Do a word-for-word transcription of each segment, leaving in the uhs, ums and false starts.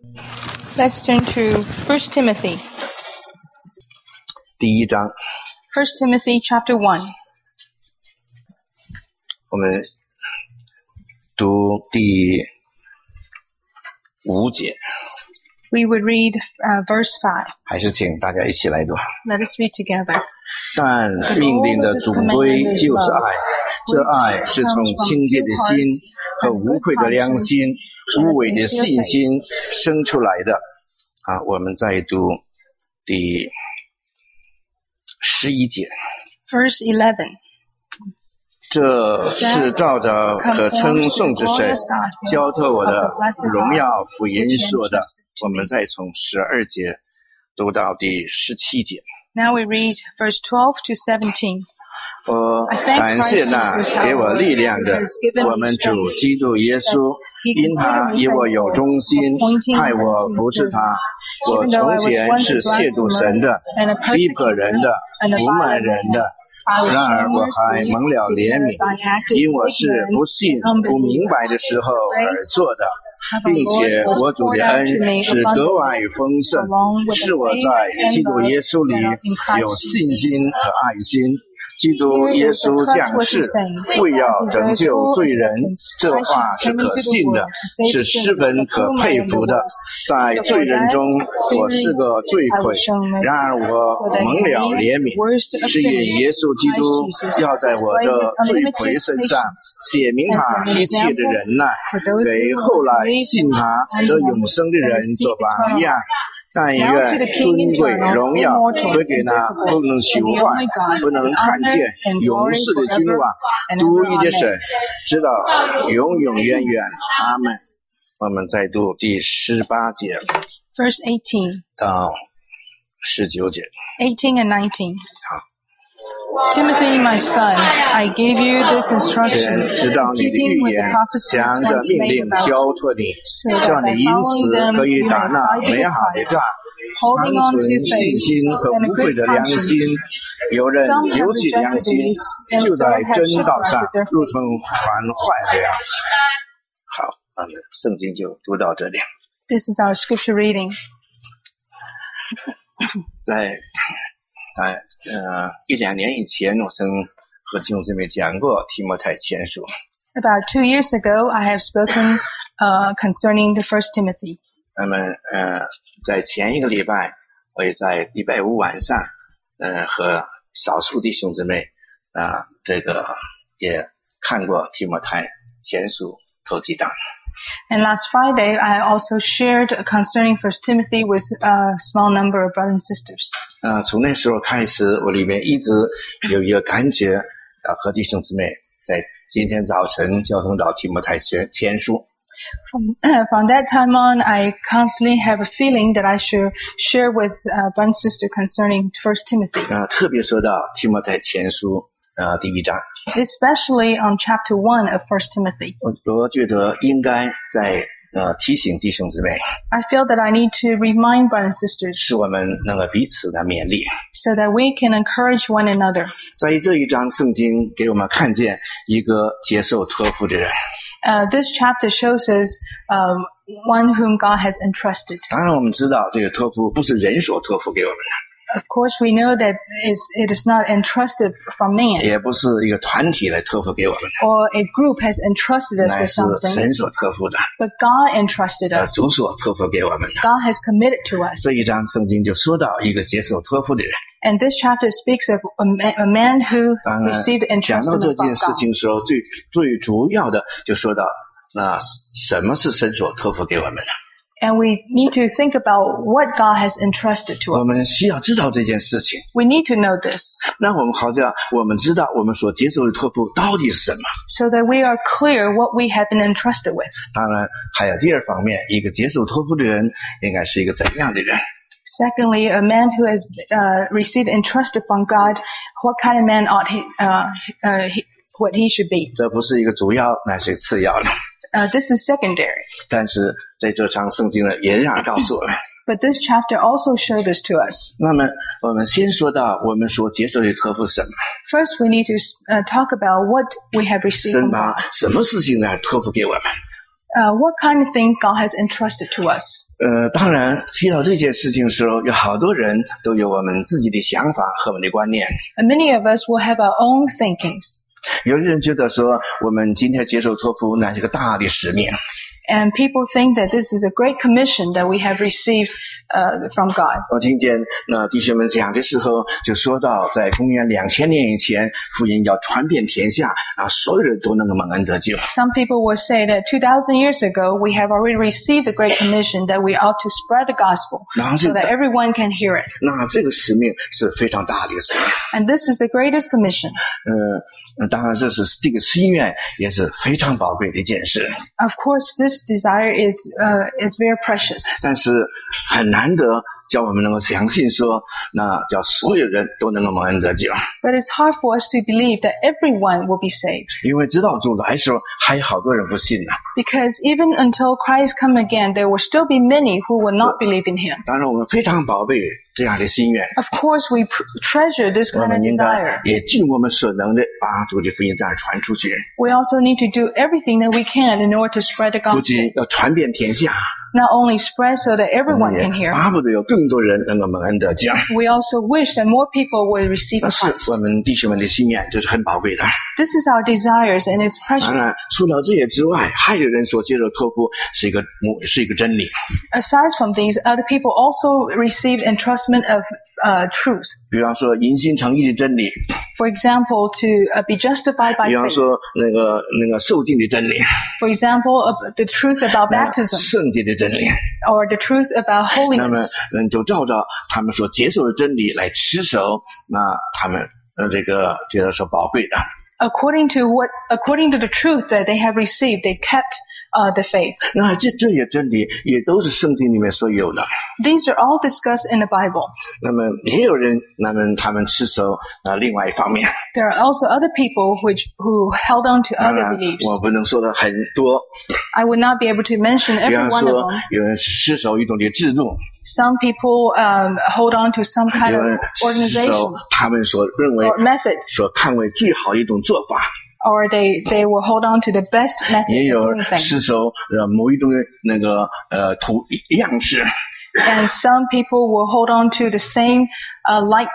Let's turn to First Timothy. 第一章 First Timothy chapter one. 我们读第五节 We would read uh, verse five. 还是请大家一起来读。 Let us read together. 但命令的总归就是爱，这爱是从清洁的心和无愧的良心、无伪的信心生出来的。啊，我们再读第十一节。 Verse eleven. 这是照着可称颂之神交托我的荣耀福音说的。我们再从十二节读到第十七节。 Now we read verse twelve to seventeen. 我感谢那给我力量的我们主基督耶稣，因他以我有忠心，派我服侍他。我从前是亵渎神的，逼迫人的，不慢人的，然而我还蒙了怜悯，因我是不信不明白的时候而做的，并且我主的恩是格外丰盛，是我在基督耶稣里有信心和爱心。基督耶稣降世为要拯救罪人，这话是可信的，是十分可佩服的。在罪人中我是个罪魁，然而我蒙了怜悯，是因耶稣基督要在我的罪魁身上写明他一切的忍耐，给后来信他得永生的人做榜样。但愿尊贵荣耀归给那不能朽坏、不能看见、永世的君王，独一的神，直到永永远远。阿们。我们再读第十八节 Verse eighteen. 到十九节。 eighteen and nineteen. 好。 Timothy, my son, I gave you this instruction, 知道你的 keeping 预 with the 言， prophecies 将这 once 命 made 令 about 交托你，叫你因此可以打那美好的仗，长存信心和无愧的良心。有人丢弃良心，就在真道上如同传坏了。好，我们圣经就读到这里。 This is our scripture reading. 在在呃一两年以前，我曾和弟兄姊妹讲过提摩太前书。 About two years ago, I have spoken uh, concerning the First Timothy. 那么呃，在前一个礼拜，我也在礼拜五晚上，呃，和少数弟兄姊妹啊、呃，这个也看过提摩太前书头几章。 And last Friday, I also shared concerning First Timothy with a small number of brothers and sisters. 呃，从那时候开始，我里面一直有一个感觉，呃，和弟兄姊妹在今天早晨交通到提摩太前前书。 From, uh, from that time on, I constantly have a feeling that I should share with uh, brother and sister concerning First Timothy. 呃，特别说到提摩太前书呃第一章， Especially on chapter one of First Timothy. 我我觉得应该在呃提醒弟兄姊妹， I feel that I need to remind brothers and sisters 使我们能够彼此的勉励。 so that we can encourage one another. 在这一章圣经给我们看见一个接受托付的人。 Uh, this chapter shows us um, one whom God has entrusted. 当然我们知道这个托付不是人所托付给我们的， Of course, we know that it's, it is not entrusted from man, 也不是一个团体来托付给我们的， or a group has entrusted us 乃 with 是 something, 神所托付的， but God entrusted 呃， us. 主所托付给我们的。 God has committed to us. 这一章圣经就说到一个接受托付的人。 And this chapter speaks of a man, a man who 当然 received 讲到 entrustment 这 from 件事 God. 情的时候，最最主要的就说到那什么是神所托付给我们的。 And we need to think about what God has entrusted to 我 us. 们需要知道这件事情， We need to know this 那我们好像我们知道我们所接受的托付到底是什么。 so that we are clear what we have been entrusted with. 当然还有第二方面，一个接受托付的人应该是一个怎样的人。 Secondly, a man who has uh, received entrusted from God, what kind of man ought he, uh, uh, he, what he should be. 这不是一个主要，那是次要的。 Uh, this is secondary. 但是在这场圣经呢，也这样告诉我们。 But this chapter also showed this to us. 那么我们先说到我们所接受的托付是什么？ First, we need to uh, talk about what we have received 神 from 把 God. 什么事情呢托付给我们？ Uh, what kind of things God has entrusted to us. 呃，当然提到这件事情的时候，有好多人都有我们自己的想法和我们的观念。 And many of us will have our own thinkings. 有人觉得说，我们今天接受托付那是个大的使命。 And people think that this is a great commission that we have received uh, from God. 我听见那弟兄们讲的时候，就说到在公元两千年以前，福音要传遍天下，啊，所有人都能够蒙恩得救。 Some people will say that two thousand years ago we have already received the great commission that we ought to spread the gospel so that everyone can hear it. 那这个使命是非常大的使命。 And this is the greatest commission. 呃，当然这是这个心愿也是非常宝贵的一件事。 Of course, this desire is uh, is very precious. 但是很难得叫我们能够相信说，那叫所有人都能够蒙恩得救。 But it's hard for us to believe that everyone will be saved. 因为直到主来的时候，还有好多人不信呢。 Because even until Christ come again, there will still be many who will not believe in Him. 当然，我们非常宝贝这样的心愿。 Of course, we treasure this kind of desire. 我们应该也尽我们所能的把主的福音这样传出去。 We also need to do everything that we can in order to spread the gospel. 不仅要传遍天下。 Not only spread so that everyone can hear. 巴不得有更多人能够蒙恩得救。 We also wish that more people will receive Christ. 是我们弟兄们的心愿，这是很宝贵的。 This is our desires, and it's precious. 当然，除了这些之外，还有人所接受托付是一个是一个真理。 Aside from these, other people also receive entrustment of uh, truth. 比方说，因信称义的真理。 For example, to uh, be justified by faith. 比方说，那个那个受浸的真理。 For example, of the truth about baptism. 圣洁的真理。 Or the truth about holiness. 那么，嗯，就照着他们所接受的真理来持守，那他们呃这个觉得是宝贵的。 According to what, according to the truth that they have received, they kept uh, the faith. 那这这些真理也都是圣经里面所有的。 These are all discussed in the Bible. 那么也有人，那么他们持守呃另外一方面。 There are also other people which who held on to other beliefs. 我不能说的很多。 I would not be able to mention every one of them. 比方说，有人持守一种的制度。 Some people um, hold on to some kind of organization 他们所认为 or method. 所看为最好一种做法。 Or they they will hold on to the best method. 也有持守呃某一种那个呃图样式。 And some people will hold on to the same uh, like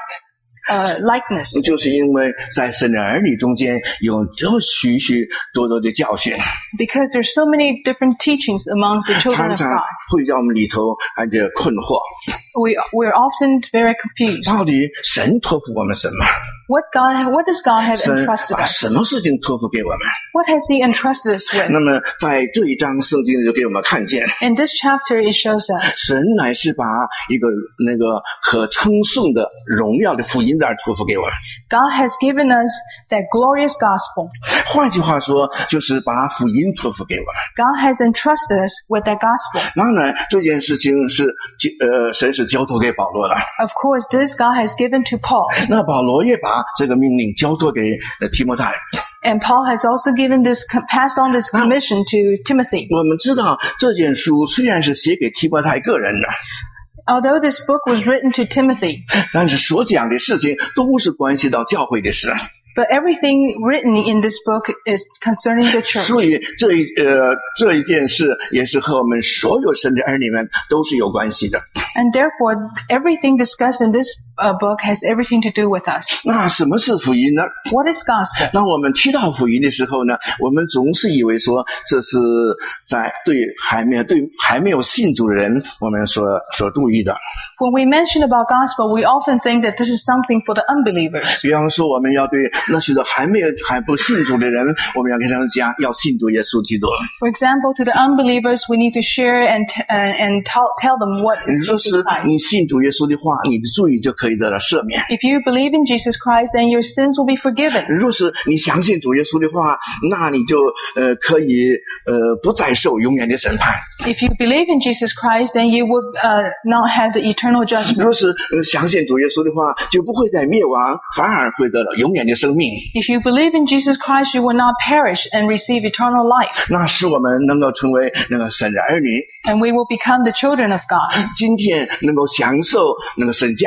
uh, likeness. 就是因为在神的儿女中间有这么许许多多的教训。 Because there's so many different teachings amongst the children of God. 常常会在我们里头感觉困惑。 We we're often very confused. 到底神托付我们什么？ What God what does God have entrusted 神把 us? 什么事情托付给我们？ What has He entrusted us with? 那么在这一章圣经就给我们看见。 In this chapter, it shows us. 神乃是把一个那个可称颂的荣耀的福音在托付给我们。 God has given us that glorious gospel. 换句话说，就是把福音托付给我们。 God has entrusted us with that gospel. 当然，这件事情是呃神是交托给保罗的。 Of course, this God has given to Paul. 那保罗也把这个命令交托给呃提摩太。 And Paul has also given this passed on this commission to Timothy. 我们知道这件书虽然是写给提摩太个人的。 Although this book was written to Timothy, 但是所讲的事情都是关系到教会的事。 but everything written in this book is concerning the church. 所以这一呃这一件事也是和我们所有神的儿女们都是有关系的。 And therefore, everything discussed in this uh, book has everything to do with us. 那什么是福音呢？ What is gospel? 当我们提到福音的时候呢，我们总是以为说这是在对还没有对还没有信主的人我们所所注意的。 When we mention about gospel, we often think that this is something for the unbelievers. 比方说，我们要对那些还没有还不信主的人，我们要跟他们讲，要信主耶稣基督。 For example, to the unbelievers, we need to share and uh, and tell tell them what is 就 Jesus 是 Christ. 你信主耶稣的话，你的罪就可以得到赦免。 If you believe in Jesus Christ, then your sins will be forgiven. 若是你相信主耶稣的话，那你就呃可以呃不再受永远的审判。 If you believe in Jesus Christ, then you will uh, not have the eternal judgment. 若是呃相信主耶稣的话，就不会再灭亡，反而会得到永远的生命。 If you believe in Jesus Christ, you will not perish and receive eternal life. 那使我们能够成为那个神的儿女。 And we will become the children of God. 今天能够享受那个神家里丰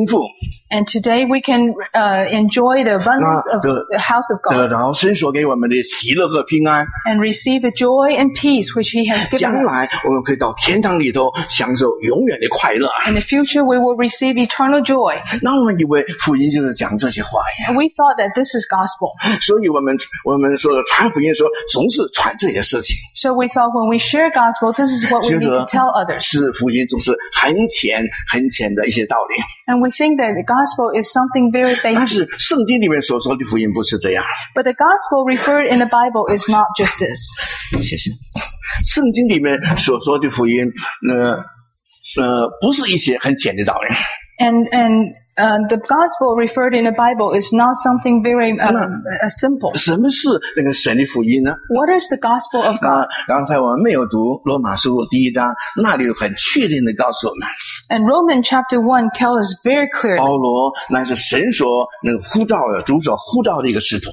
丰富。 And today we can uh, enjoy the abundance of the house of God. 得着神所给我们的喜乐和平安。 And receive the joy and peace which He has given us. 将来我们可以到天堂里头享受永远的快乐。 In the future we will receive eternal joy. 那我们以为福音就是讲这些话呀。 And we thought that this is gospel. 所以我们我们说传福音说总是传这些事情。 So we thought when we share gospel, this is what we need to tell others. 是福音总是很浅很浅的一些道理。 And we think that the gospel is something very basic. 但是圣经里面所说的福音不是这样。 But the gospel referred in the Bible is not just this. 谢谢。圣经里面所说的福音，呃呃，不是一些很浅的道理。 And and uh, the gospel referred in the Bible is not something very uh, uh, simple. 什么是那个神的福音呢？ What is the gospel of God? 刚才我们没有读罗马书第一章，那里很确定的告诉我们。 And Romans chapter one tells us very clearly. 保罗乃是神所那个呼召的主所呼召的一个使徒。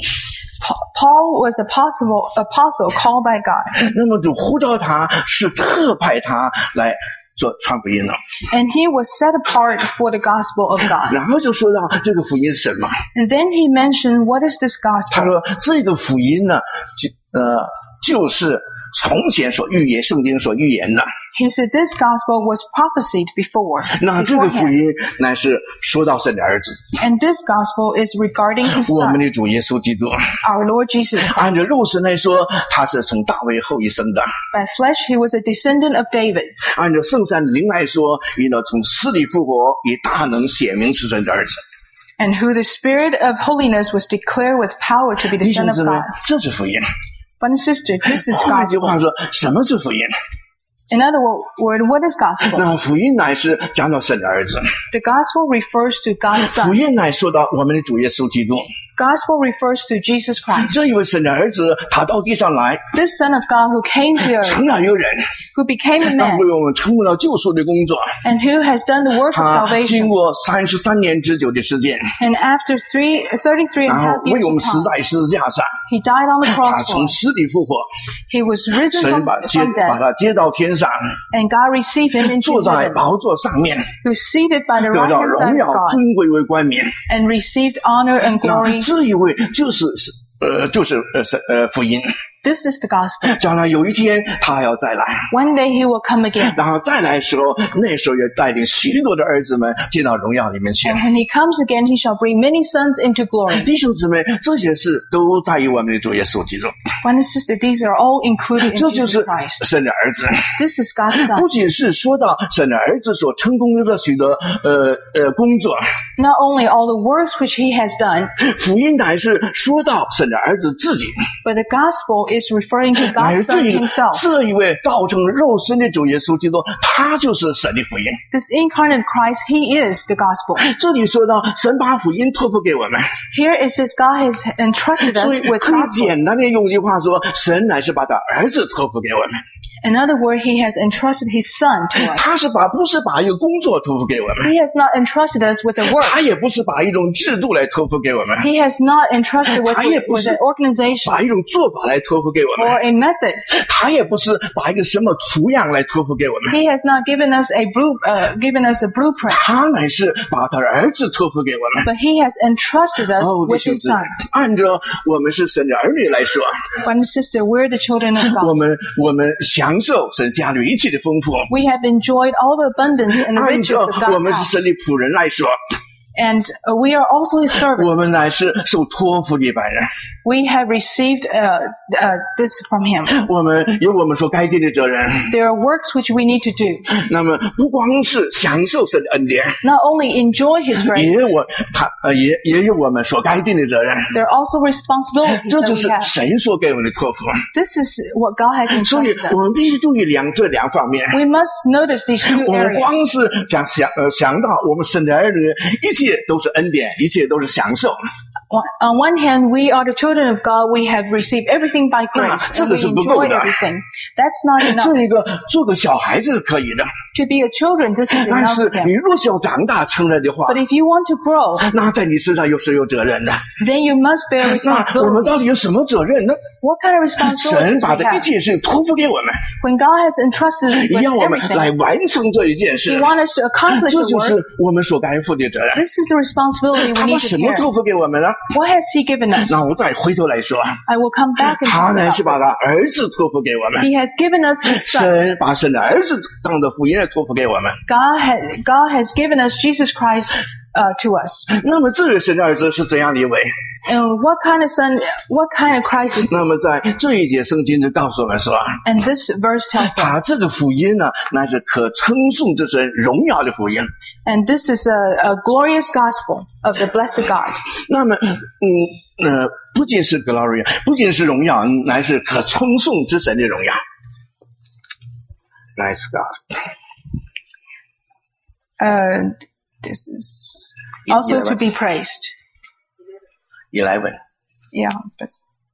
Paul was apostle apostle called by God. 那么主呼召他是特派他来做传福音的。 And he was set apart for the gospel of God. 然后就说到这个福音是什么？ And then he mentioned what is this gospel? 他说这个福音呢，就呃就是从前所预言圣经所预言的。 He said this gospel was prophesied before. 那这个福音乃是说到神的儿子。 And this gospel is regarding His Son. 我们的主耶稣基督。 Our Lord Jesus Christ. 按照肉身来说，他是从大卫后裔生的。 By flesh, he was a descendant of David. 按照圣善灵来说，因为从死里复活，以大能显明是神的儿子。 And who the Spirit of holiness was declared with power to be the Son of God. 这是福音。 Brother and sister, this is gospel. 换句话说，什么是福音？ In other words, what is gospel? 那福音乃是讲到神的儿子。 The gospel refers to God's Son. 福音乃说到我们的主耶稣基督。 Gospel refers to Jesus Christ. 这一位神的儿子，他到地上来。 This Son of God who came to earth. 成了一个人。 Who became a man. 为我们成为了救赎的工作。 And who has done the work of salvation. 他经过三十三年之久的时间。 And after three, thirty-three and a half years 为我们死在十字架上。 He died on the cross. 他从死里复活。 He was risen from, 神把 from death. 把他接到天上。 And God received him into 坐在 heaven. 宝座上面。 Who seated by the right hand side of God. 尊贵为冠冕。 And received honor and glory. 这一位就是呃就是呃是呃福音。 This is the gospel. 将来有一天他还要再来。 One day he will come again. 然后再来的时候，那时候也带领许多的儿子们进到荣耀里面去。 And when he comes again, he shall bring many sons into glory. 弟兄姊妹，这些事都在于我们的主耶稣基督。 Brother and sister, these are all included in 这就 Jesus 是 Christ. 神的儿子。 This is God's Son. 不仅是说到神的儿子所成功的许多呃呃工作。 Not only all the works which he has done. 福音乃是说到神的儿子自己。 But the gospel is referring to God's Son himself. 这一位道成肉身的主耶稣基督，他就是神的福音。 This incarnate Christ, he is the gospel. 这里说到神把福音托付给我们。 Here it says God has entrusted us with 可以 gospel. 简单的用一句话说，神乃是把他儿子托付给我们。 In other words, he has entrusted his Son to us. 他是把不是把一个工作托付给我们。 He has not entrusted us with a work. 他也不是把一种制度来托付给我们。 He has not entrusted with, 他也不 with 是 an organization 把一种做法来托付给我 or 们。 a method. 他也不是把一个什么图样来托付给我们。 He has not given us a blue, uh, given us a blueprint. 他乃是把他的儿子托付给我们。 But he has entrusted us 哦，弟 with 兄 his 姊妹， Son. 按照我们是神的儿女来说， Brother and sister, we're the children of 我 God. 们我们享受神家里一切的丰富。 We have enjoyed all the abundance and the 按 riches 照 of 我 God's 们是 house. 神的仆人来说， And uh, we are also his servants. 我们乃是受托付的一般人。 We have received uh, uh, this from him. 我们有我们所该尽的责任。 There are works which we need to do. 那么不光是享受神的恩典， Not only enjoy his 也 grace, 有我他呃也也有我们所该尽的责任。 there are also responsibilities 这 that 就 we 是 have. 神所给我们的托付。 This is what God has 所以 entrusted us. 我们必须注意两这两方面。 We must notice these two 我们 areas. 光是讲想呃想到我们神的儿女，一切都是恩典，一切都是享受。 On one hand, we are the children of God. We have received everything by grace. 这 And 个 we 是不够 enjoy 的。 everything. That's not enough. 这一个做个小孩子是可以的。 To be a children doesn't 但 denounce 是 him. 你若是要长大成人的话， But if you want to grow, 那在你身上又是有责任的。 then you must bear 那我们 responsibility. 到底有什么责任呢？ What kind of 神 responsibility 把 do 这 we 一 have? 切事托付给我们， When God has entrusted us 也 with 让我们来 everything, 完成这一件 He 事。 wants us to accomplish 这 the 就 work. 是我们所该负的责任。 This is the responsibility 他 we 把 need to 什么 carry. 托付给我们呢？ What has He given us? 那我再回头来说， I will come back and 他 talk 呢 about 是把他儿子托付给我们， He has given us His Son. 神把神的儿子当作福音来托付给我们。 God has God has given us Jesus Christ uh, to us. 那么这个神的儿子是怎样的一位？ And what kind of son? What kind of Christ is? 那么在这一节圣经就告诉我们说， And this verse tells us. 他这个福音呢，乃是可称颂之神荣耀的福音。 And this is a, a glorious gospel of the blessed God. 那么，嗯呃，不仅是 glory， 不仅是荣耀，乃是可称颂之神的荣耀。Nice God。 Uh, this is also to be praised. Eleven。 Yeah. But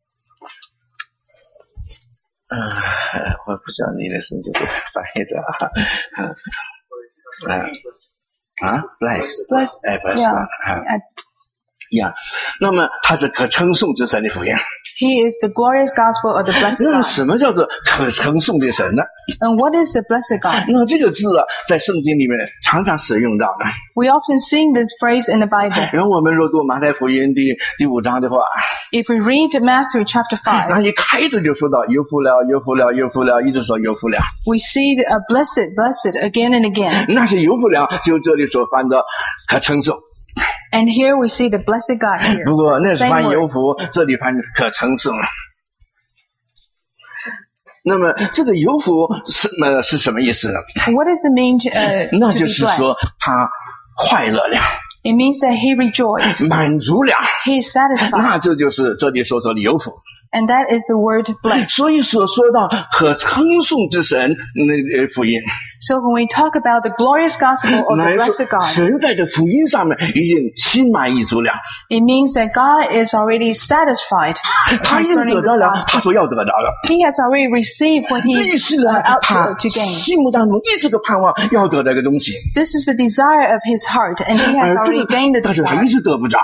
嗯，我不知道你的圣经怎么翻译的啊。嗯啊 ，bless bless. 哎 bless Yeah. 啊 And 呀，那么它是可称颂之神的福音。 He is the glorious gospel of the blessed 那么 God. 什么叫做可称颂的神呢？ And what is the blessed God? 那这个字啊，在圣经里面常常使用到的。 We often sing this phrase in the Bible. 然后我们若读马太福音第第五章的话， If we read Matthew chapter 那 five, 一开始就说到有福了，有福了，有福了，一直说有福了。 we see the, uh, blessed, blessed again and again. 那是有福了，就这里所翻的可称颂。 And here we see the blessed God here. 不过那是 Same 翻 word. 有福，这里翻可称颂了。那么这个有福是呃是什么意思呢？ What does it mean to, uh, 那 to 就 be 是 blessed? 说他快乐了， It means that he rejoiced. 满足了， He is satisfied. 那这就是这里所说的有福。 And that is the word blessed. 所以所说到可称颂之神那个福音， So when we talk about the glorious gospel of the 来说 blessed God, 神在这福音上面已经心满意足了， it means that God is already satisfied 他已经 concerning 得 the 到了他 gospel. 所要得到的。 He has already received what he 这是 uh, 呢 out 他 to, to gain. 心目当中一直的盼望要得到一个东西， This is the desire of his heart, and he has 而这 already 个 gained the 但是他 desire. 一直得不着。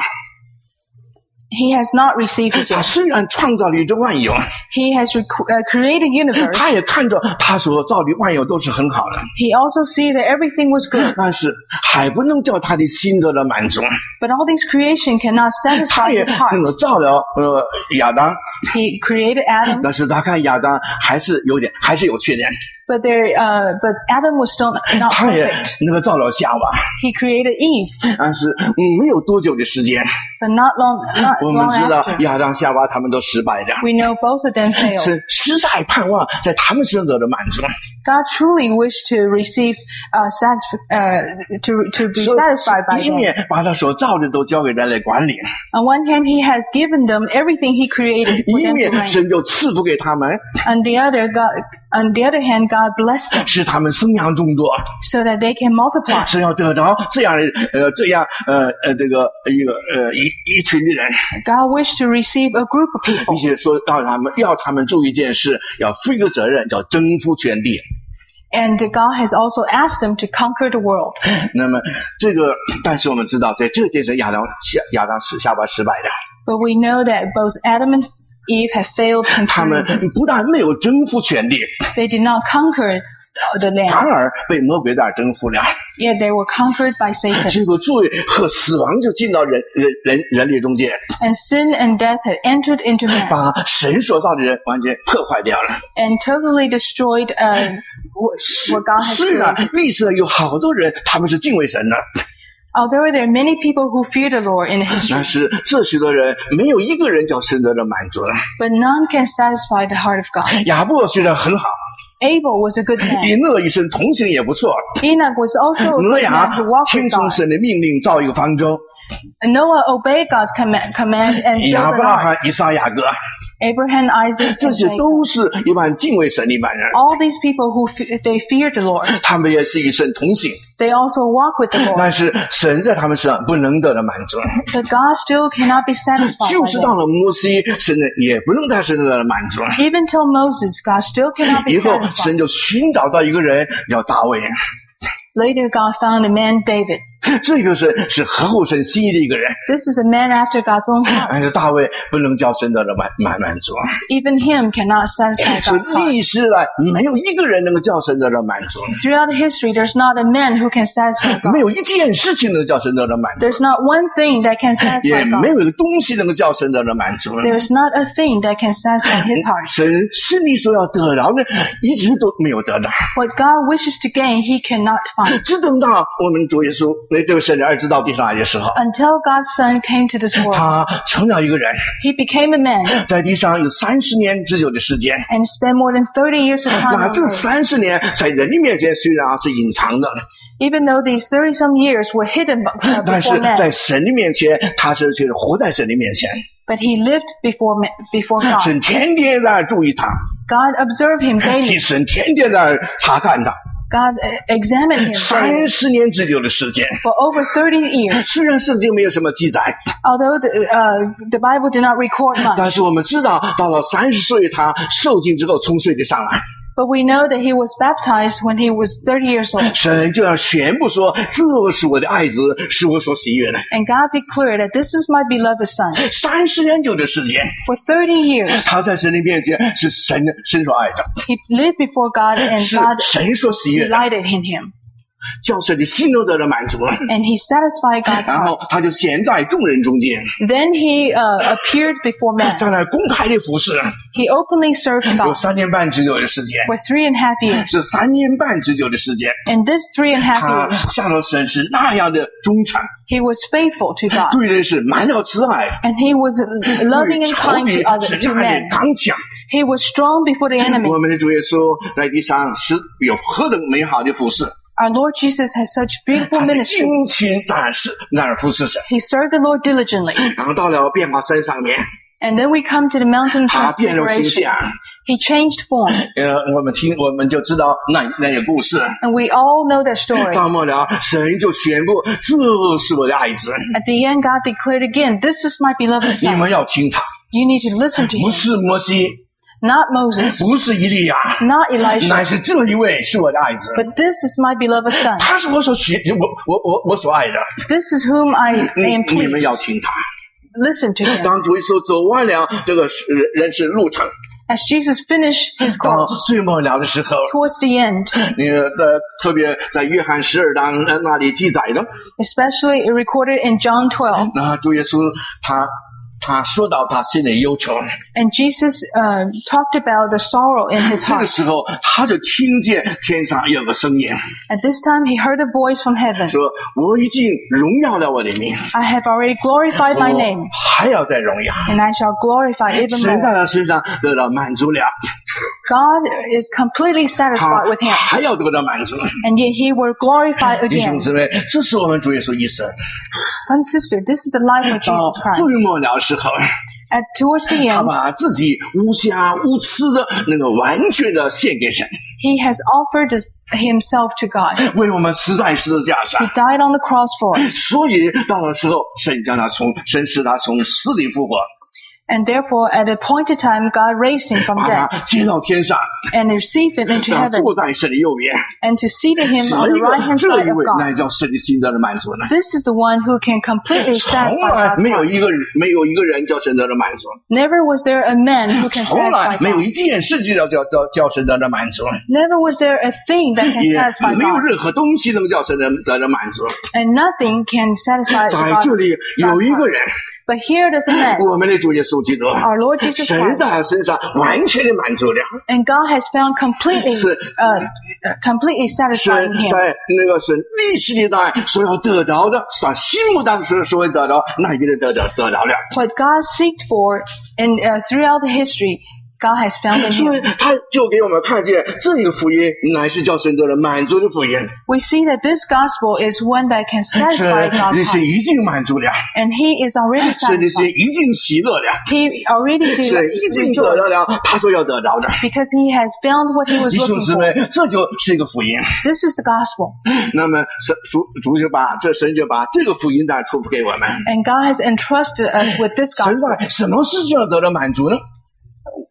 He has not received it 他 yet. 虽然创造了宇宙万有， He has rec- uh, created universe. 他也看着他所造的万有都是很好的， He also see that everything was good, 但是还不能叫他的心得到满足。 but all these creation cannot 他 satisfy 也 his heart. 那个造了呃亚当， He created Adam, 但是他看亚当还是有点还是有缺点， but there, uh, but Adam was still not 他也 perfect. 那个造了夏娃， He created Eve, 但是嗯没有多久的时间， but not long, not 我们 long 知道 after. 亚当夏娃他们都失败的， We know both of them failed. 是实在盼望在他们身上得到满足。 God truly wished to receive, uh, satisf- uh, to to be 所以 satisfied by 一 them. 面把他所造的都交给人来管理， On one hand, He has given them everything He created for 一 them to 面 reign. 神就赐福给他们， On the other, God, on the other hand, God blessed them 使他们生养众多， so that they can multiply. 是要得到这样的呃这样呃呃这个一个呃一一群的人， God wished to receive a group of 并 people, 且说让他们要他们做一件事，要负一个责任，叫征服全地。 and God has also asked them to conquer the world. 那么这个，但是我们知道，在这件事亚当夏亚当是夏娃失败的， But we know that both Adam and Eve have failed 他们 concerning this. 不但没有征服全地， They did not conquer the 反 land, 而被魔鬼蛋征服了。 yet they were conquered by Satan. 这个罪和死亡就进到人人人人类中间， And sin and death had entered into man 把神所造的人完全破坏掉了。 and totally destroyed uh, what what God has 虽然 created. 历史上有好多人他们是敬畏神的， Although there are many people who fear the Lord in 但 history, 是这许多人没有一个人叫神得到满足了。 but none can satisfy the heart of God. 亚伯虽然很好， Abel was a good man. 以诺一生同行也不错， Enoch was also a 挪 good 亚 man who walked 听 with 从 God. 神的命令造一个方舟， Noah obeyed God's command, command and 亚 built 伯 an 拉 ark. 罕、以撒、雅各， Abraham, Isaac, 这 and 些 Jacob. 都是一般敬畏神的一般人， All these people who fe- they feared the Lord, 他们也是与神同行， they also walk with the Lord. 但是神在他们身上不能得到满足。 But God still cannot be satisfied 就 by 是到 them. 了摩西，神呢也不能在神得到满足。 Even till Moses, God still cannot be 以后 satisfied. 神就寻找到一个人叫大卫， Later, God found a man, David. 这个是是合乎神心意的一个人。 This is a man after God's own heart. 但是大卫不能叫神得到满满满足。 Even him cannot satisfy God's heart. 是历史来没有一个人能够叫神得到满足。 Throughout history, there's not a man who can satisfy God. 没有一件事情能够叫神得到满足。 There's not one thing that can satisfy God. 也没有一个东西能够叫神得到满足。 There's not a thing that can satisfy His heart. 神是你所要得到的，一直都没有得到。 What God wishes to gain, He cannot find. 直等到我们主耶稣这个神的儿子到地上来的时候 ，Until God's Son came to this world, 他成了一个人 He became a man, 在地上有三十年之久的时间 and spent more than thirty years of time 那 on 这 earth. 三十年在人的面前虽然是隐藏的 Even though these thirty-some years were hidden uh, 但是 before man, 在神的面前他是却活在神的面前 but He lived before ma- before God. 神天天在注意他 God observed Him daily. 神天天在查看他 God uh, examined Him daily 三十年之久的时间 for over thirty years. 虽然圣经没有什么记载 Although the, uh, the Bible did not record 但 much, 是我们知道到了三十岁他受尽之后从睡得上来 but we know that He was baptized when He was thirty years old. 神就要宣布说这是我的爱子是我所喜悦的 And God declared that this is my beloved Son. 三十年久的时间 For thirty years, 他在神的面前是神神所爱的 He lived before God, and 是 God 神所喜悦的 delighted in Him. 叫神的心都得到满足了 And He satisfied God's 然 heart. 后他就显在众人中间 Then He uh, appeared before man. 在那公开的服侍 He openly served 有 God 三年半之久的时间 for three and a half years. 是三年半之久的时间 In this three and a half 他 years, 向着神是那样的忠诚 He was faithful to God. 对人是满了慈爱 And He was loving 对 and 仇 kind 敌 to others, 是 to 那样 men. 的刚强 He was strong before the enemy. 我们的主耶稣在地上是有何等美好的服侍 Our Lord Jesus has such beautiful 他是 ministry. 殷勤在是那儿服侍神 He served the Lord diligently. 然后到了变化山上面 And then we come to the mountain 他变了形 transfiguration. 象 He changed form. 呃我们听我们就知道那那个故事 And we all know that story. 到末了神就宣布这是我的爱子 At the end, God declared again, this is my beloved 你 son. 们要听他 You need to listen to 不 him. 是摩西 Not Moses, 不是以利亚 not Elisha, 乃是这一位是我的爱子 but this is my beloved son. 他是我所喜我我我我所爱的 This is whom I 你 am 你们 pleased. 要听他 Listen to him. 当主耶稣走完了这个人生路程 As Jesus finished his 到 course 最末了的时候 towards the end, 那个呃特别在约翰十二章呃那里记载的 especially recorded in John twelve, 那主耶稣他他说到他心里忧愁 and Jesus uh, talked about the sorrow in his 这个 heart. 时候他就听见天上有个声音 At this time, he heard a voice from heaven. 说我已经荣耀了我的名 I have already glorified my 我 name, 还要再荣耀 and I shall glorify even 神在 more. 他身上得到满足了 God is completely 他 satisfied with him, 还要得到满足 and yet he will glorify 弟兄 again. 姊妹这是我们主耶稣一生 Son, sister, this is the life of 到 Jesus Christ. 最末了时候 At towards the 他 end, 把自己无瑕无疵的那个完全的献给神 he has offered his- himself to God. 为我们死在十字架 He 上 died on the cross for us, 所以到了时候神将他从神使他从死里复活 and therefore, at a appointed time, God raised him from 把 death 他接到天上 and received him into 让他 heaven 坐在神的右边 and to seated him 这 on 一 the 个 right hand 这 side 一 of 位 God. 乃叫神的心得的满足呢 This is the one who can completely 从 satisfy 来 God's 没有 heart. 一个人没有一个人叫神得的满足 Never was there a man who can 从来 satisfy 没有 God. 一件事情叫叫叫叫神得的满足 Never was there a thing that can 也 satisfy 没有 God. 任何东西能叫神得得的满足 And nothing can satisfy 在 God. 这里有一个人 But here there's a man, 我们的主耶稣基督 our Lord Jesus 神 Christ, 在他身上完全的满足了 and God has found completely, 是 uh, completely 是 satisfying him. 在那个神历史历代所要得到的，他心目当中所谓得到，那一定得到得到了。 What God seeked for and uh, throughout the history, God has found in 所以 him. 他就给我们看见这个福音乃是叫神得了满足的福音， We see that this gospel is one that can 是 satisfy God's 人 heart. 是已经满足了， And he is already 是的是 satisfied. 已经喜乐了， He already 是已经得到 rejoiced 了他所要得到的。 because he has found what he was 弟兄 looking 姊 for. 妹，这就是一个福音。 This is the gospel. 那么神主主就把这神就把这个福音带托付给我们。 And God has entrusted us with this 神 gospel. 在什么事情上得到满足呢？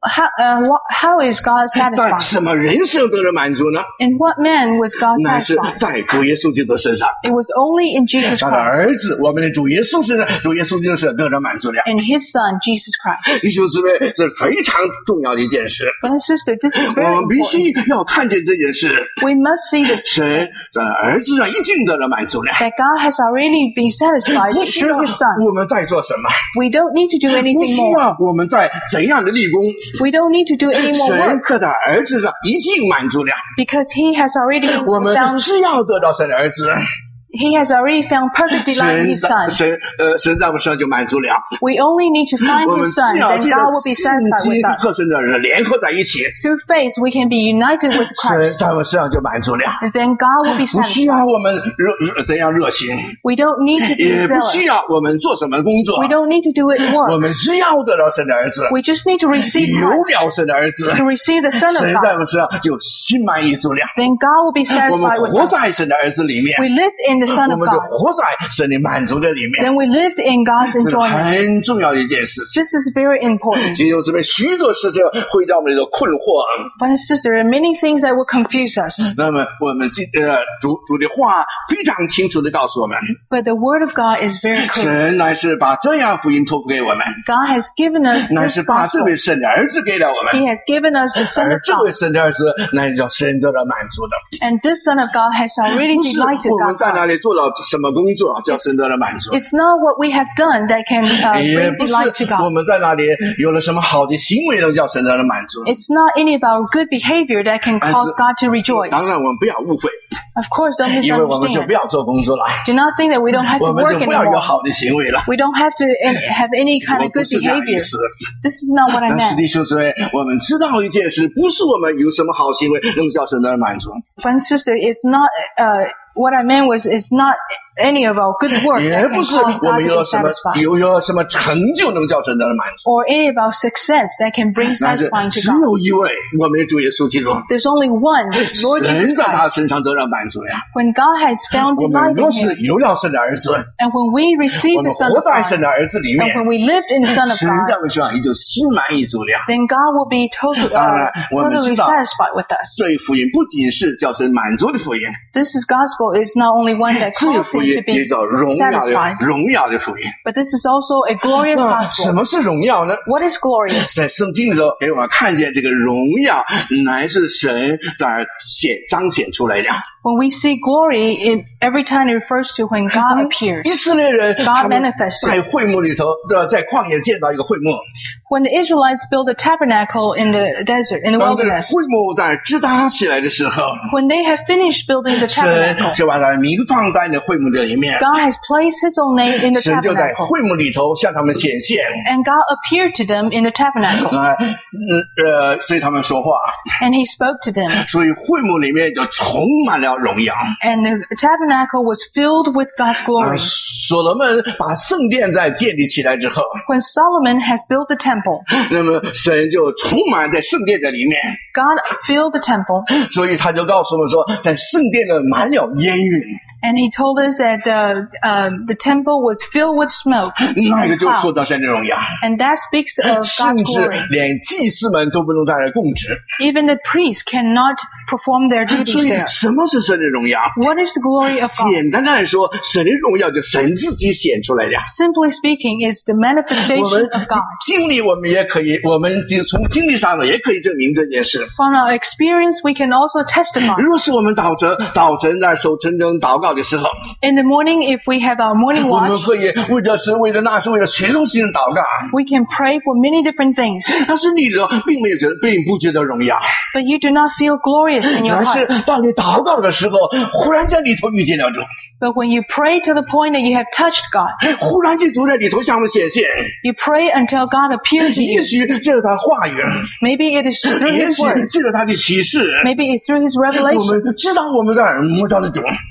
how, uh, what, how is God 在 satisfied? 什么人生得了满足呢？ In what man was God 乃是 satisfied? 在主耶稣基督身上， It was only in Jesus 他的 Christ, 儿子，我们的主耶稣身上，主耶稣基督是得了满足了。 in His Son, Jesus Christ. 弟兄姊妹，这是非常重要的一件事， Brother and sister, this is 我 very 们必 important. 须要看见这件事。 We must see this, 神在儿子上已经得了满足了， that God has already been satisfied 不需要 through His Son. 我们再做什么， We don't need to do 不 anything 需 more. 要我们在怎样的立功， We don't need to do any more 神 work 在他儿子上已经满足了。 because He has already 我们 found, 只要得到神的儿子， He has already found perfect delight in 神 His 在 Son. 神呃神在我们身上就满足了。 We only need to find 我们 His Son, 只要 then 借着 God will be 信 satisfied 心 with us. 和神的儿子联合在一起， Through faith, we can be united with 神 Christ, 在我们身上就满足了。 and then God will be 不需 satisfied. 要我们热热怎样热心， We don't need to 也 be 不需 zealous. 要我们做什么工作， We don't need to do it 我 work. 们只要得到神的儿子， We just need to receive 有 Christ, 了神的儿子， to receive the Son of 神在我 God. 们身上就心满意足了。 Then God will be 我们 satisfied with 活 us. 在神的儿子里面， We lived in the Son 我 of 们就 God. 活在神的满足的里面， Then we lived in God's 这是 enjoyment. 很重要的一件事情。 This is very important. 弟兄姊妹，许多事情会让我们有困惑。 But sister, there are many things that will confuse us. 那么我们今呃主主的话非常清楚的告诉我们， But the Word of God is very clear. 神乃是把这样福音托付给我们， God has given us 乃 this 是把这 gospel. 位神的儿子给了我 He 们， has given us the Son 而 of 这位 God. 神的儿子乃是叫神得了满足的。 And this Son of God has already 不是 delighted 我们 God's 在那 heart. 里做了什么工作叫神得了满足， It's not what we have done that can uh, 也 bring 不是 delight to 我 God. 们在那里有了什么好的行为能叫神得了满足。 It's not any of our good behavior that can 但是 cause God to rejoice. 当然我们不要误会， Of course, don't 因为我们就 misunderstand. 不要做工作了， Do not think that we don't have 我 to 们 work 就不要有 anymore. 好的行为了。 We don't have to uh, have any kind 我 of 不 good 是这样的意 behavior. 思。 This is not what I 但是 meant. 弟兄姊妹，我们知道一件事，不是我们有什么好行为能叫神得了满足， Friend, sister, it's not, uh, what I meant was, it's not any of our good work 也 that 不 can 是 cause 我 God 们 to 有 be 了什么 satisfied. 有有了什么成就能叫神得了满足。 Or any of our success that can bring 但是 satisfying to 只 God. 有一位，我们的主耶稣基督， There's only one, Lord 神 Jesus 在他 Christ. 身上得了满足呀。 When God has found 我们 delight 若 in 是 Him, 有了神的儿子， and when we 我 receive 们 the Son 活 of 在 God, 神的儿子里 and 面， when we lived in the Son of 神在 God, 我们身上也就心满意足了。 then God will be totally, 当然 uh, 我们 totally 知道 satisfied with us. 这一福音不仅是叫神满足的福音， This is gospel is not only one that 这一 calls 福 him 音 to be 也叫荣耀的 satisfied, 荣耀的福音。 but this is also a glorious 那什 gospel. 么是荣耀呢？ What is glorious? 在圣经里头给我们看见这个荣耀乃是神在显彰显出来的。 When we see glory, it, every time it refers to when God appeared. 以色列人 God 他们 manifested. 在会幕里头的，在旷野建造一个会幕， When the Israelites built a tabernacle in the desert, in the 当这个 wilderness, 会幕在支搭起来的时候， when they have finished building the 神 tabernacle, 就把他名放在那会幕这里面， God has placed His own name in the 神就在 tabernacle, 会幕里头向他们显现， and God appeared to them in the tabernacle, 来，嗯呃，对他们说话， and He spoke to them, 所以会幕里面就充满了荣耀。 and the tabernacle was filled with God's 啊 glory. 所罗门把圣殿在建立起来之后， When Solomon has built the temple, 那么神就充满在圣殿的里面， God filled the temple, 所以他就告诉我们说，在圣殿的满了烟云， and He told us that uh, uh, the temple was filled with smoke, 那个就 cloud, 说到神的荣耀， and that speaks of 甚 God's 至 glory. 连祭司们都不能在那供职。 Even the priests cannot perform their 所 duties 以 there. 什么是神的荣耀？ What is the glory of God? 简单的来说，神的荣耀就神自己显出来的。 Simply speaking, is the 我们 manifestation of God. 经历，我们也可以，我们就从经历上呢，也可以证明这件事。 From our experience, we can also testify. 若是我们早晨早晨在守晨钟祷告的时候， In the morning, if we have our morning 我们 watch, 可以为这是为了那是为了许多事情祷告， we can pray for many different things. 但是你的并没有觉得，并不觉得荣耀。 But you do not feel glorious in your 但是 heart. 当你祷告的时候，忽然间里头遇见了主， But when you pray to the point that you have touched God, 忽然间主在里头向我们显现。 you pray until God appears to 也 you. 许借着他话语， Maybe it is through 也 His 许 word. 借着他的启示， Maybe it's through His 我 revelation. 们知道我们在耳目着的主。 We know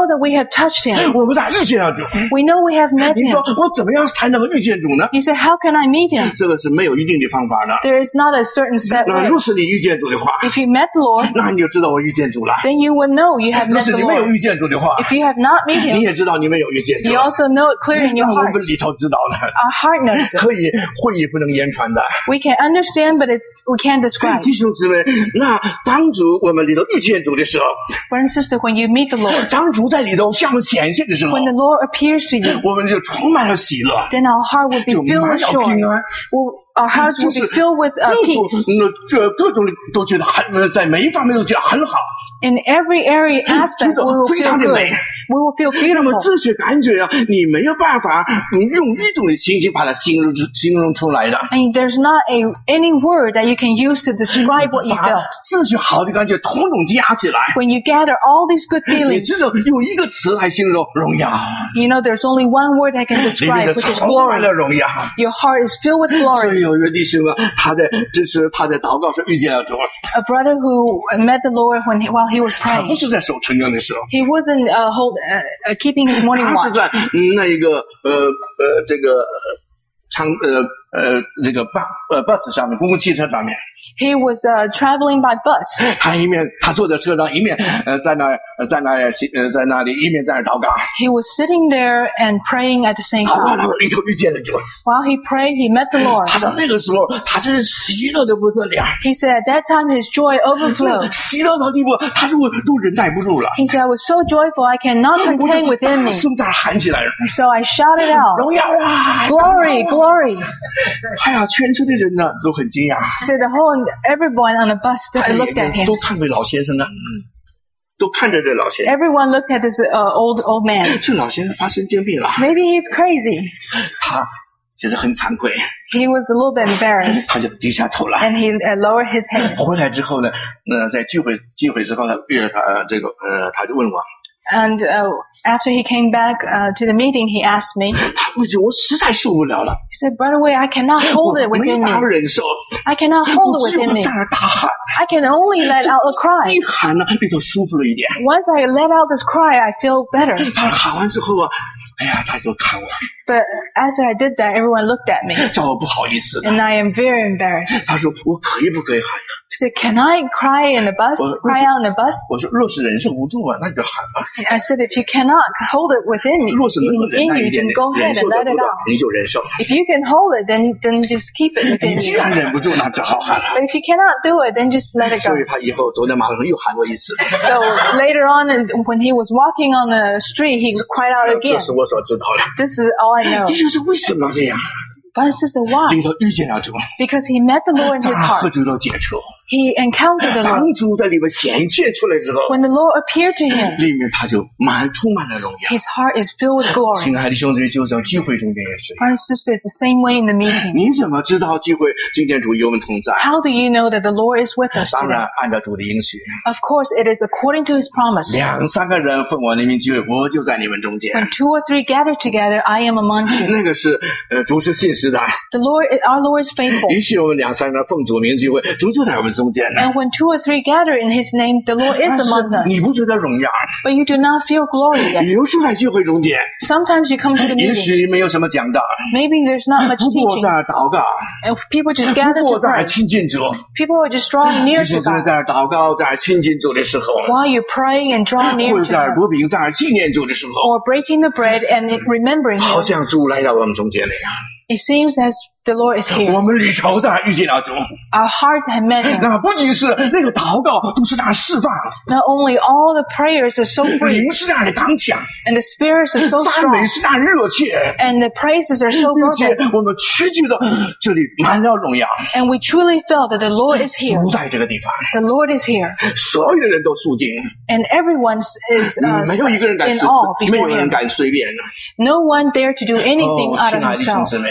know that we have touched him. 我们在遇见了主。 We know we have met 你 him. 说我怎么样才能够遇见主呢？ You say, how can I meet him? 这个是没有一定的方法的。 There is not a certain set 那 way. 若是你遇见主的话， If you met the Lord, 那你就知道我遇见主了。 then you will know you have 若 met 是 the 你没有 Lord. 遇见主的话， If you have not met 你 him, 也知道你没有遇见主。 you also know it clear in your 那我 heart. 们里头知道了， Our heart knows it. 可以会议不能言传的。 We can understand, but it, we can't describe. 弟兄姊妹，那当主我们里头遇见主的时候， Brother and sister, when you meet the Lord, 当主在里头向我们显现的时候， when the Lord appears to you, 我们就充满了喜乐， then our heart will be 就 filled 满 with 了 joy. 平安。 Will, our hearts will be filled with uh, 各种 peace. 那这各种都觉得很呃在每一方面都觉得很好。 In every area aspect, we will feel good. We will feel 那么 beautiful. 这些感觉啊，你没有办法嗯用一种的情形把它形容形容出来的。 I mean, there's not a any word that you can use to describe what you 把 felt. 这些好的感觉统统加起来， When you gather all these good 你 feelings, 只能用一个词来形容荣耀， you know there's only one word that can 里面 describe, 的 which is 充满 glory. 了荣耀。 Your heart is filled with 所 glory. 以有一位弟兄啊，他在这是他在祷告时遇见了主， A brother who met the Lord when he, while he was 他不 praying. 是在守晨更的时候， He wasn't uh, hold, uh, uh, keeping his morning 他是 watch. 在嗯那一个呃呃这个长呃呃这个 bus 呃 bus 上面公共汽车上面。 He was uh, traveling by bus. 他一面他坐在车上，一面呃在那呃在那呃在那里一面在那祷告。 He was sitting there and praying at the same 祷告 time. 了里头遇见了主。 While he prayed, he met the Lord. 他说那个时候他真是喜乐的不得了， He said at that time his joy overflowed. 喜乐到地步，他说都忍耐不住了。 He said, I was so joyful I cannot 我 contain 就 within 大 me. 声在那喊起来了， So I shouted out, 荣耀啊！ Glory, glory. 哎呀，全车的人呢都很惊讶， So the whole, everyone on the bus stood 他 and 的 looked 眼 at 睛 him. 都看回老先生啊，都看着这老先生。 Everyone looked at this uh, old, old man. 这老先生发神经病了， Maybe he's crazy. 他觉得很惭愧， He was a little bit embarrassed 他就低下头来。 and he uh, lowered his head. 回来之后呢，那在聚会聚会之后，他约他呃这个呃，他就问我， And uh, after he came back uh, to the meeting, he asked me, 他我就我实在受不了了， he said, Brother Wei, I cannot hold it 我没 within 法 me. 忍受， I cannot 我 hold it 只有 within me. 在那儿大喊， I can only let out a cry. 一喊呢里头舒服了一点。 Once I let out this cry, I feel better. 他喊完之后啊，哎呀，他就看我， But after I did that, everyone looked at me. 叫我不好意思的。 And I am very embarrassed. 他说我可以不可以喊呢？ He said, can I cry in the bus? Well, Cry out in the bus? 我说若是忍受不住啊，那你就喊吧。 I said, if you cannot hold it within me, 若是能够忍 in 耐 you, 一点 then 的， go 忍 ahead 受 and 得 let 住 it 的， out. 你就忍受。 If you can hold it, then then just keep it 你 within 既 you. 然忍不住，那只好喊了。 But if you cannot do it, then just let it go. 所以他以后走在马路上又喊过一次。 So later on, and when he was walking on the street, he cried out 这 again. 是我所知道的。 This is all I know. 也就是为什么这样？ But sister, why? 里头遇见了主， Because he met the Lord in 在 his 那和 heart. 主都接触。 He encountered the 当 Lord. 主在里面显现出来之后， When the Lord appeared to him, 里面他就满充满了荣耀。 his heart is filled with glory. 亲爱的兄弟，就像聚会中间也是。 Brothers and sisters, the same way in the meeting. 你怎么知道聚会今天主与我们同在？ How do you know that the Lord is with us 当 today? 然按照主的应许， Of course, it is according to his promise. 两三个人奉我的名聚会，我就在你们中间。 When two or three gather together, I am among you. 那个是呃主是信实的， The Lord, our Lord is faithful. 允许我们两三个人奉主名聚会，主就在我们中间呢。 And when two or three gather in his name, the Lord is 但 among 是 us. 你不觉得荣耀？ But you do not feel glory yet. 有时在聚会中间， Sometimes you come to the 也 meeting. 许没有什么讲道， Maybe there's not much 不过 teaching. 在那儿祷告， And people just gather 不过 to 在那儿 pray. 亲近主。 People are just drawing near 也许 to 是 God. 在那儿祷告，在那儿亲近主的时候， While you pray and draw 或 near 者 to 在那儿 Him. 薄饼，在那儿纪念主的时候， Or breaking the bread and remembering 好 Him. 像主来到我们中间那样。 It seems as the Lord is here. 我们里头在那儿遇见了主， Our hearts have met Him. 那不仅是那个祷告，都是那样释放， Not only all the prayers are so free 灵是那样的刚强， and the spirits are so 赞美 strong 是那样热切， and the praises are so 并且 fervent. 我们确据的这里满了荣耀， And we truly felt that the Lord is here. 主在这个地方， The Lord is here. 所有的人都肃静， And everyone is uh, 没有一个人敢 in awe 没有 before 人 Him. 敢随便的。 No one dare to do anything 哦， out of 亲爱的弟兄 himself. 姊妹，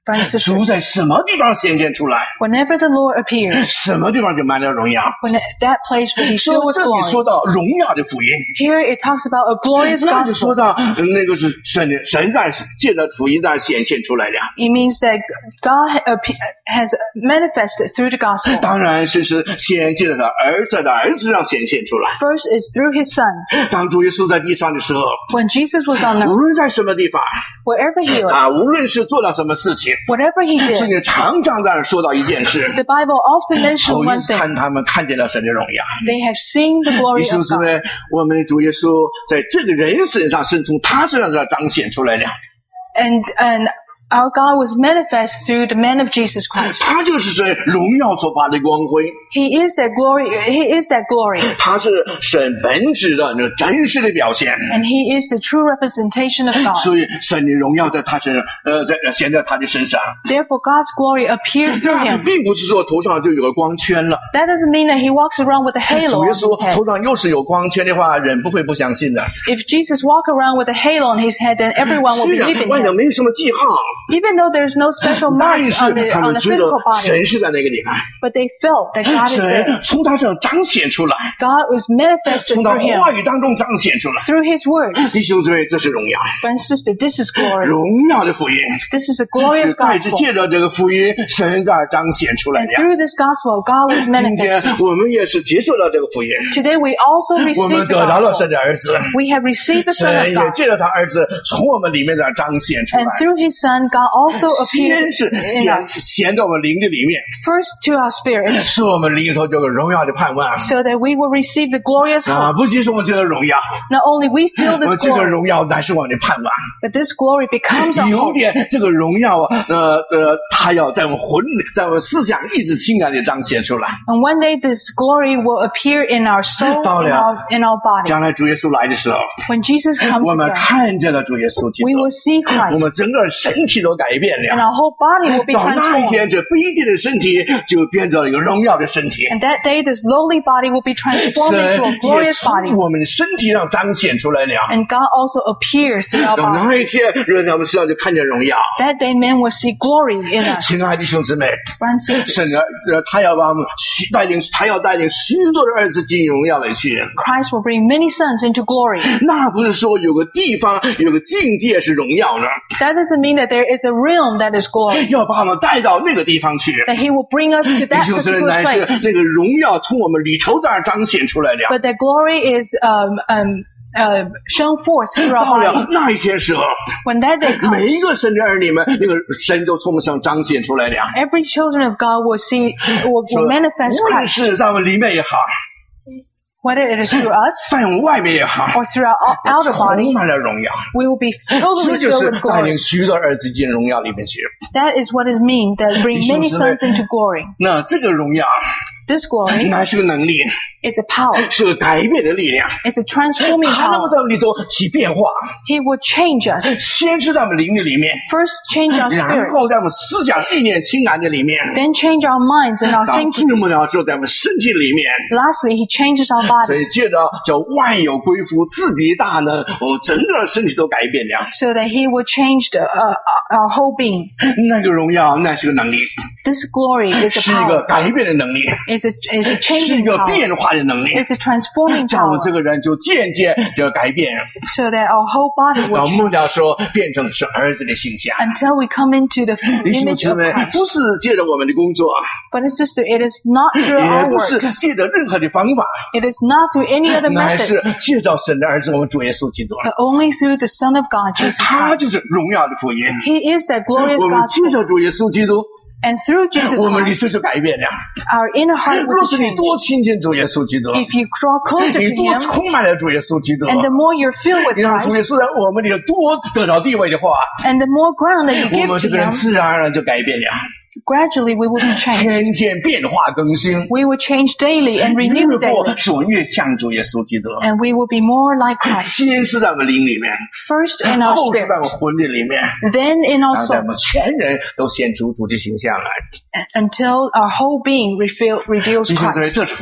主在什么地方显现出来 Whenever the Lord appears, 什么地方就满了荣耀 when that place will be filled with 这里 glory. 说到荣耀的福音 Here it talks about a glorious 那就 gospel. 说到那个是神神在借着福音在显现出来的 It means that God has manifested through the gospel. 当然是是先借着他儿子的儿子上显现出来 First is through his son. 当主耶稣在地上的时候 When Jesus was on 无 earth, 论在什么地方 wherever he was, 啊，无论是做了什么事情 whatever he 圣 did, 经常常在说到一件事 the Bible often mentions 头 one 一次 thing. 看他们看见了神的荣耀 They have seen the 弟 glory 兄 of 姊 God. 妹，我们的主耶稣在这个人身上是从他身上彰显出来的 And, and our God was manifest through the man of Jesus Christ. 他就是神荣耀所发的光辉 He is that glory. He is that glory. 他是神本质的那真实的表现 And he is the true representation of God. 所以神的荣耀在他身上呃在显在他的身上 Therefore, God's glory appears through him. 并不是说头上就有个光圈了 That doesn't mean that he walks around with a 主 halo 耶 on 稣 his head. 头上又是有光圈的话人不会不相信的 If Jesus walked around with a halo on his head, then everyone will 虽然 believe in 外表 him. 没什么记号 Even though there's no special 但 marks 是 on the, 他 on 们 the 知道 physical body, 神是在那个地方 but they felt that God is 神 there. 从他身上彰显出来 God was manifested 从他 through him, 话语当中彰显出来 through his words. 弟兄姊妹这是荣耀 Friend, sister, this is glory. 荣耀的福音 This is a glorious 再次 gospel. 借着这个福音神在彰显出来 And 的 through this gospel, God was 今天 manifested. 我们也是接受了这个福音 Today we also 我们 received the 得到了神 gospel. 的儿子 We have received the Son 神 of 也 God. 借着他儿子从我们里面在彰显出 And 来 through his Son, God also 先 appeared 是 in 显 us. 显在我们灵的里面 First to our spirit, 使我们里头这个荣耀的盼望 so that we will receive the glorious 啊 hope. 不仅是我们这个荣耀 Not only we feel 我 this 这个 glory, 荣耀乃是我们的盼望 but this glory becomes our 有 hope. 点这个荣耀啊呃呃他要在我们魂里在我们思想意志情感里彰显出来 And one day this glory will appear in our soul, 到 in 了 our, in our body. 将来主耶稣来的时候 When Jesus comes 我们 again, 看见了主耶稣基 we 督 will see 我 Christ, 们整个身体都改变 and 了 our whole body will be 到那一 transformed. 天这卑贱的身体就变成了一个荣耀的身体 And that day this lowly body will be transformed 神 into a 也 glorious 从 body. 我们的身体上彰显出来了 And God also appears through our 到 body. 那一天人在我们身上就看见荣耀 That day men will see glory in us. 亲爱的弟兄姊妹 Friends, 神啊呃他要把我们许带领他要带领许多的儿子进荣耀里去 Christ will bring many sons into glory. 那不是说有个地方有个境界是荣耀呢 That doesn't mean that there is a realm that is glory. 要把我们带到那个地方去 That he will bring us to 弟 that 兄姊妹 particular 乃是 place. 那个荣耀从我们里头在那儿彰显出来了 But that glory is um, um, uh, shown forth through 到 our 了 body. 那一天时候 When that day 每 comes, 一个神的儿女们那个神都从我们身上彰显出来了 every children of God will see, will, 说 will manifest 无论 Christ. 是在我们里面也好 Whether it is through us 在我们外面也好 or through our outer 充 body, 满了荣耀 we will be 这 totally 就 filled 是 with 带领 glory. 许多儿子进荣耀里面去 That is what it means that bring many sons into glory. 那这个荣耀 This glory 乃是个能力 is a power. 是个改变的力量 It's a transforming 它能够 power. 在我们里头起变化 He will change us. 先是在我们灵的里面 First change our 然 spirit, 后在我们思想意念情感的里面 then change our minds and our 到 thinking. 最末了之后在我们身体里面 Lastly, he changes our 所 body 以借着叫万有归服自己的大能我整个身体都改变了 so that he will change the, uh, our whole being. 那个荣耀那是个能力 This glory is a 是一个 power. 改变的能力 It's a, it's a 是一 changing 个 power. 变化的能力 It's a transforming 这样我 power 这个人就渐渐就改变 so that our whole body 到 will 末 change 了时候变成是儿子的形象 until we come into the 弟兄 image 姊 of 妹 Christ. 不是借着我们的工作 But sister, it is not through 也 our 不是 works. 借着任何的方法 It is not through any other 乃 method, 是借着神的儿子我们主耶稣基督 but only through the Son of God, Jesus 他 Christ. 就是荣耀的福音 He is that glorious 我们借 gospel. 着主耶稣基督 And through Jesus 我们里 Christ, 头就改变了 our inner heart 若 will 是 be 你 changed. 多亲近主耶稣基督 If you draw closer 你 to 多 Him, 充满了主耶稣基督 and the more you're filled with 你让主 Christ, 耶稣在我们里头多得到地位的话 and the more ground that you 我 give 们 to 这个人 Him, 自然而然就改变了 gradually we will be changed. 天天变化更新 We will change daily and 越 renew 过 daily, 使我越像主耶稣基督 and we will be more like Christ. 先是在我们灵里面 First in our 后是在 spirit, 我们魂的里面 then in 然 our 后在我 soul, 们全人都显出主的形象来 until our whole being reveal, reveals 弟兄姊妹 Christ. 这是福音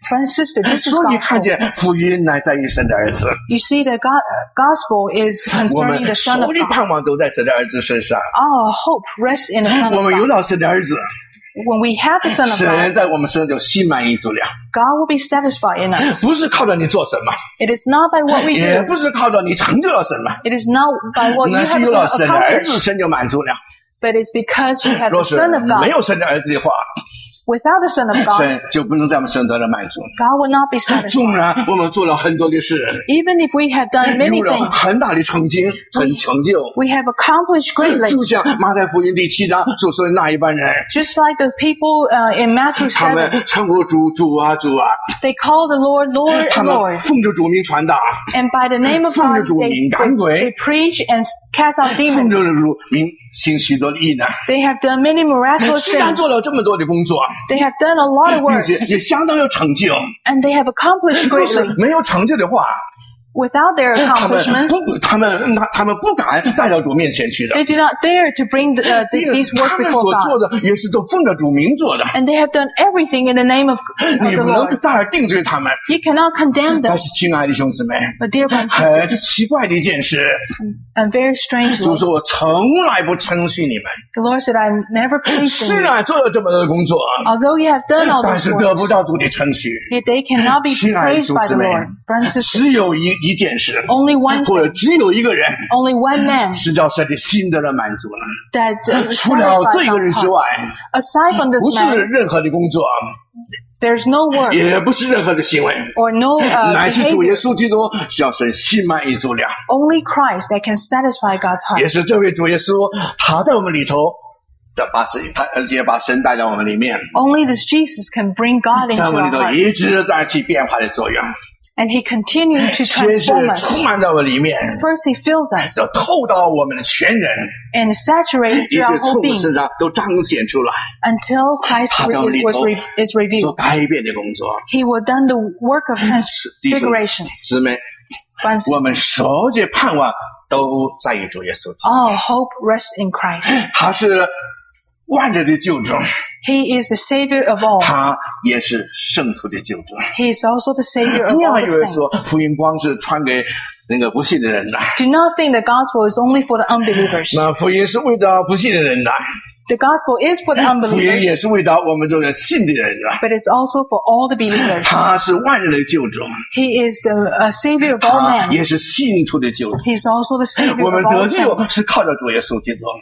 Brother and sister, this is 所以看见福音乃在于神的儿子。 You see, the God, gospel is concerning the Son of God. 我们所有的盼望都在神的儿子身上。 Our hope rests in the Son of God. 我们有了神的儿子。 When we have the Son of God, 神在我们身上就心满意足了。 God will be satisfied in us. 不是靠着你做什么 It is not by what we do. 也不是靠着你成就了什么 It is not by what you 那 have 是有了神的儿 accomplished. 子，神就满足了。 But it's because you have 若 the 是 Son of 没 God. 有神的儿子的话， Without the Son of God, 神就不能在我们身上得到满足。 God will not be 纵 satisfied. 然我们做了很多的事， Even if we have done many 有了 things, 很大的成绩、成成就， we have accomplished greatly. 就像马太福音第七章所说的那一般人， Just like the people uh, in Matthew 他们 seven, 称呼主主啊主啊， they call the Lord, Lord, 他 and 们 Lord. 奉着主名传达， And by the name of 奉着 God, 主 they, 名 they, 赶鬼， they preach and cast out 奉 demons. 着主名行许多的异能。 They have done many miraculous 虽然 things. 做了这么多的工作， They have done a lot of 并 work, 且也相当有成就， and they have accomplished 若是 greatly. 没有成就的话， Without their 他们 accomplishment, 不，他们他他们不敢带到主面前去的。 they do not dare to bring the, uh, 因 th- 为 these works 他们 before 所 God. 做的也是都奉着主名做的， And they have done everything in the name of, of 你 the 不能 Lord. 在而定罪他们。 You cannot condemn 但 them. 是，亲爱的弟兄姊妹， But dear brothers and 很 sisters, 奇怪的一件事， and very strange, 主 Lord, 说我从来不称许你们。 the Lord said, I've never pleased 虽 in you. 然做了这么多的工作， Although you have done all 但 these 是得不 works, 到主的称许。 yet they cannot be 亲爱的 praised 主 by 姊 the 妹 Lord. Brothers and sisters, 只有一一件事， only one 或者 thing, 只有一个人， only one man 是叫神的心得了满足了。 that uh, 除了这 satisfies 个 our 人之 heart. 外， Aside from this 不是 man, 任何的工作， there's no work 也不是任何的行为， or no uh, 乃是主耶 behavior. 稣基督是要神心满意足了。 Only Christ that can satisfy God's heart. 也是这位主耶稣，他在我们里头的把神，他而且把神带到我们里面， Only this Jesus can bring God into 在我们 our 里头 heart. 一直在起变化的作用。 And He continues to 先是 transform us. 充满在我里面， First He fills us 要透到我们的全人， and saturates 一 through 直 our 从 whole 我们 being 身上都彰显出来， until Christ 他在我们里 was 头 re- is 做 revealed. 改变的工作。 He will done the work of 弟兄 transfiguration. 姊妹， Once 我们所有的盼望都在于主耶稣基督， all hope rests in Christ. 他是万人的救主， He is the Savior of all. 他也是圣徒的救主。 He is also the Savior of 不 all 要以 the 为 saints. 说福音光是传给那个不信的人的， Do not think the gospel is only for the unbelievers. 那福音是为到不信的人的， The gospel is for the 福音 unbelievers, 也是为到我们这个信的人的。 but it's also for all the believers. 他是万人的救主， He is the uh, Savior of all 他 men. 也是信徒的救主。 He's also the Savior 我们 of all 得救 saints. 是靠着主耶稣基督，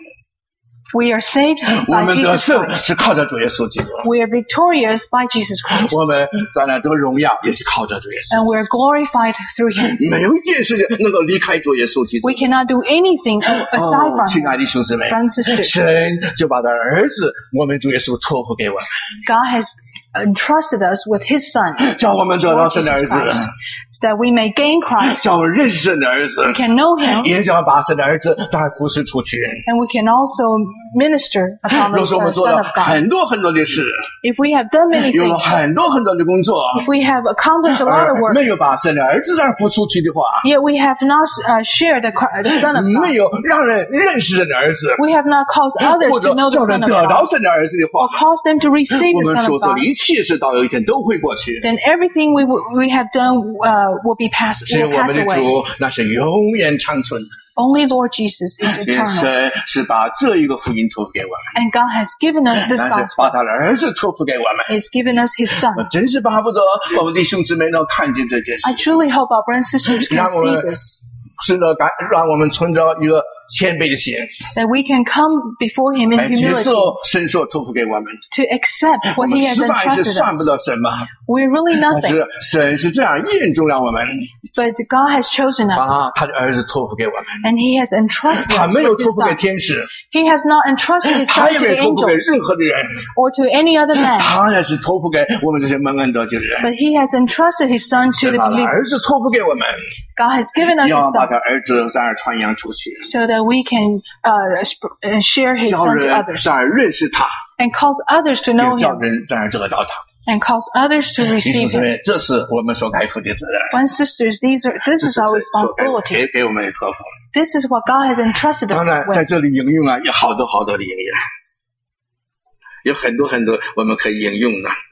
We are saved 我 by 们得 Jesus 胜 Christ. 是靠着主耶稣基督， We are victorious by Jesus Christ. 我们在那得荣耀也是靠着主耶稣。 And we are glorified through Him. 没有一件事情能够离开主耶稣基督。 We cannot do anything aside 哦， from 亲爱 Him. 的弟兄姊妹， Brothers and sisters, 神就把他儿子，我们主耶稣托付给我们， God has entrusted us with His Son, 叫我们得到 Lord 神的儿 Jesus 子， Christ, so that we may gain Christ. 叫我们认识神的儿子， We can know Him, 也叫把神的儿子再服侍出去。 and we can also minister upon the 若是我们 uh, 做 Son 了 of God. 很多很多的事， If we have done many 有了 things, 很多很多的工作， if we have accomplished a lot of 而 work, 没有把神的儿子再付出去的话， yet we have not uh, shared the, Chri- the Son of 没 God, 有让人认识神的儿子， we have not caused others 或者 to know the 叫人 Son of 得到 God, 神的儿子的 or 话， cause them to receive 我 the 们 Son 所 of 做 God, 的一切事到有一天都会过去。 then everything we, w- we have done uh, will be passed, 是 will 我 pass 们的 away. 主，那是永远长存的。 Only Lord Jesus is 因 eternal. 神是把这一个福音托付给我们， And God has given us this 但是 gospel. 把他的儿子托付给我们。 He's given us His 我 Son. 真是巴不得我们弟兄姊妹能看见这件事 I，truly hope our brothers and sisters can 让我 see 们 this, 是的感，让我们存着一个谦卑的心， that we can come before Him in 来接 humility 受神所托付给我们。 to accept 我 what 们 He has 实在是 entrusted 算不 us. 得什么， We're really 但 nothing, 是神是这样验中了我们， but God has chosen us, 把他的儿子托付给我们。 and He has entrusted 他 us 没有 with 托 His 付给 Son. 天使， He has not entrusted His 他 Son 也 to 没 the 有托付给 angels 任何的人， or to any other man, 他也是托付给我们这些蒙恩得救的人。 but He has entrusted His Son to 神 the 把他 believers. 儿子托付给我们， God has given us 要 His 把 Son 他儿子在那儿传扬出去， so that we can uh, sp- uh, share His 叫 Son to 人 others 在那儿认识他， and cause others to know 也叫 Him 人在那儿得到他。 and cause others to 弟兄 receive 姊 Him. 妹，这是我们所该负的责任， Brothers and sisters, these are, this 这 is 是 our 神所给 responsibility. 给给我们的托付。 This is what God has entrusted 当 us 然，在 with. 这里应用啊，有好多好多的应用，有很多很多我们可以应用的。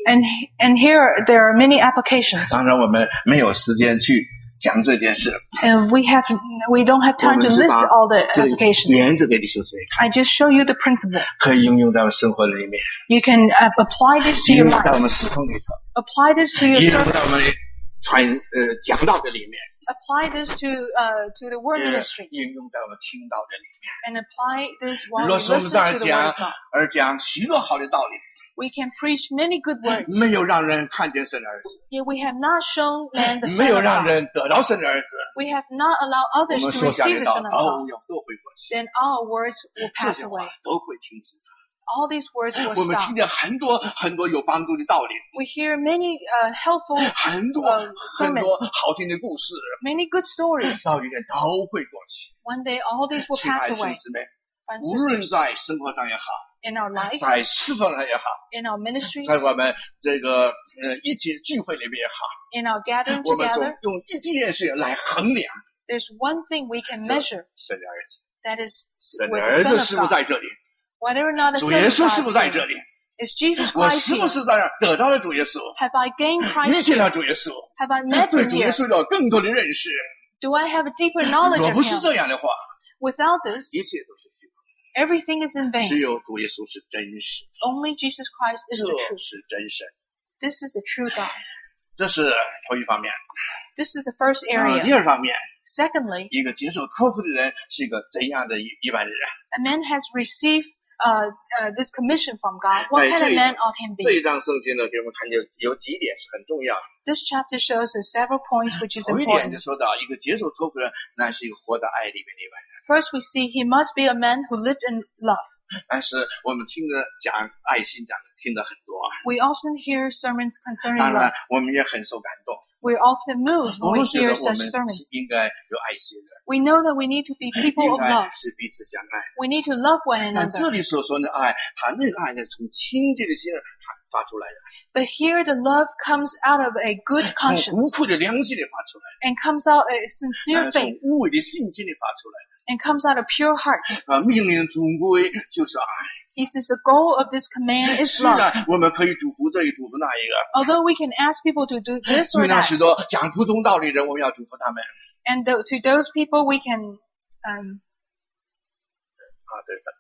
And and here there are many applications. 当然我们没有时间去讲这件事。 And we have we don't have time to list all the applications. 原则给弟兄姊妹看。 I just show you the principle. 可以应用在我们生活里面。 You can uh, apply this to your life. 在我们事工里头。 Apply this to your service. 应用在我们传呃讲道的里面。 Apply this to uh to the word ministry. 应用在我们听道的里面。 And apply this while we 若是我 listen 们在 to the 讲 word of God. 而讲许多好的道理。 We can preach many good words. 没有让人看见神的儿子。 Yet we have not shown man the Son of God. 没有让人得到神的儿子。 We have not allowed others to receive the Son of God. 都会过去。 Then our words will pass away. 都会停止。 All these words will stop. 我们听见很多很多有帮助的道理。 We hear many uh, helpful 很多 uh, 很多好听的故事。 Many good stories. 到一天都会过去。 One day all these will pass away. 无论在生活上也好。 In our life, 在侍奉上也好 in our ministry, 在我们这个呃一起聚会里面也好 in our gathering 我们总 together, 用一件事来衡量 there's one thing we can measure, 神的儿子 that is 神 with 的 the 儿 Son 子 of 是不是 God. 在这里 Whether or not the 主 Son 耶 of 稣是不是 God 在 is 这里 Is Jesus 我 Christ 是不 here? 是在得到了主耶稣 Have I gained 遇 Christ 见了 here? 主耶稣 Have I met 对 him 主耶 here? 稣有更多的认识 Do I have a deeper knowledge 若 of 不是 him? 这样的话 Without this, 一切都是虚空 everything is in 只 vain. 有主耶稣是真实 Only Jesus Christ is 这 the truth. 是真神 This is the true God. 这是头一方面 This is the first 啊第 area. 二方面 Secondly, 一个接受托付的人是一个怎样的一一般人 a man has received uh, uh, this commission from God. What 在 kind 这 of 一 man ought him 这 be? 一章圣经呢给我们看见有几点是很重要的 This chapter shows us several points which is 头一点就 important. 说到一个接受托付人那是一个活在爱里面的一般人 First, we see he must be a man who lived in love. 但是我们听着讲爱心讲听得很多 We often hear sermons concerning 当然 love. 我们也很受感动 We're often moved 我 when 们 we 觉 hear 得我 such 们 sermons. 应该有爱心的 We know that we need to be people 应 of 该 love. 是彼此相爱 We need to love one 但 another. 这里所说的爱他那个爱呢从清洁的心发发出来的 But here the love comes out of a good 从 conscience 无愧的良心里发出来 and comes out a 的 sincere 从 faith 无伪的信心里发出来 and comes out of pure heart. 的啊命令总归就是爱 He says the goal of this command is 是 love. 啊我们可以嘱咐这一嘱咐那一个 Although we can ask people to do this 所 or 以呢 that, 许多讲普通道理的人我们要嘱咐他们 and th- to those people we can um, 啊对的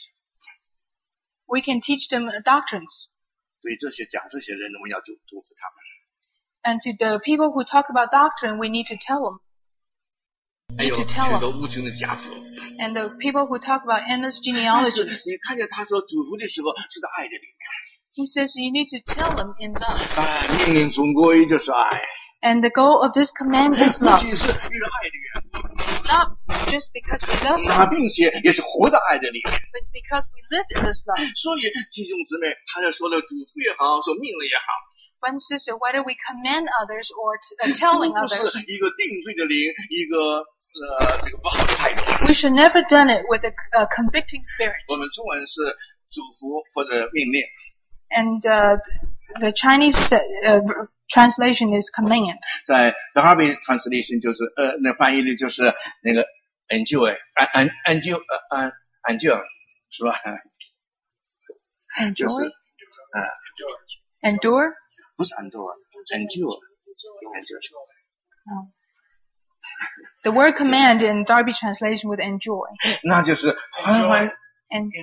we can teach them doctrines. 对这些讲这些人我们要嘱嘱咐他们 And to the people who talk about doctrine, we need to tell them. 还有 to tell 许 them. 多无穷的家谱 And the people who talk about endless 但是 genealogies, 你看见他说嘱咐的时候是在爱的里面 he says you need to tell them in love. 啊命令总归就是爱 And the goal of this command is 不 love. 仅是因为爱的缘故 Not just because we love 啊 them, 并且也是活在爱的里面 but it's because we live in this love. 所以弟兄姊妹他在说的嘱咐也好说命令也好 One sister, whether we command others or t- uh, telling 都不 others, 是一个定罪的灵一个呃这个不好的态度 we should never done it with a, a convicting spirit. 我们中文是嘱咐或者命令 And uh, the Chinese uh, translation is command. 在 Darby translation 就是呃那翻译的就是那个 enjoy 安安安就呃安 enjoy 是吧 就 Enjoy? 是呃 Endure? 不是 enjoy enjoy enjoy No. The word command in Darby translation would enjoy. 那就是欢欢 And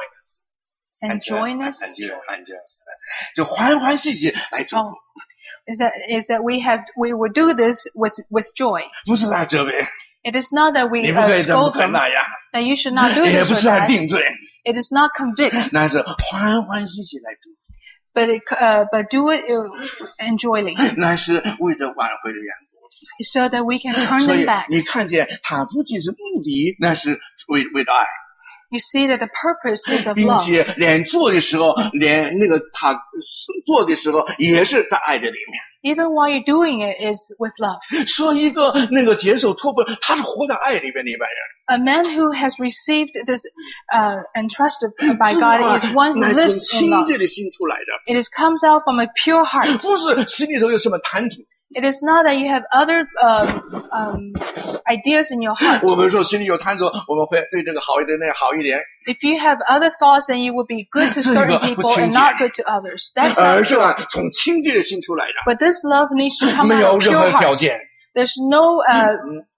enjoy enjoyness? enjoy enjoy 就欢欢喜喜来祝 Oh, 福 is that is that we have we would do this with with joy. 不是来责备 It is not that we 你不可 uh, 以这么 scold 可以 them, 那样 that you should not do 也 this 不 or 是来 that. 定罪 It is not convict, 那是欢欢喜喜来祝福 but it, uh, but do it uh, enjoyly, 那是为了挽回的缘故 so that we can turn 所 them 以 back. 你看见他不仅是目的那是为为了爱 You see that the purpose is of 并 love, 且连做的时候连那个他做的时候也是在爱的里面 even while you're doing it is with love. 说一个那个接受托付他是活在爱里边的一般人 A man who has received this uh, entrusted by God is one who 乃 lives 从 in 清 love. 洁的心出来的 It is comes out from a pure heart. 不是心里头有什么贪图 It is not that you have other um, um, ideas in your heart. 我们说心里有贪着，我们会对这个好一点，那样好一点。 If you have other thoughts, then you will be good to certain people and not good to others. That's not true. 而是从清洁的心出来的。 But this love needs to come 没 out 有 of 任 pure 何条 heart. 件。 There's no uh,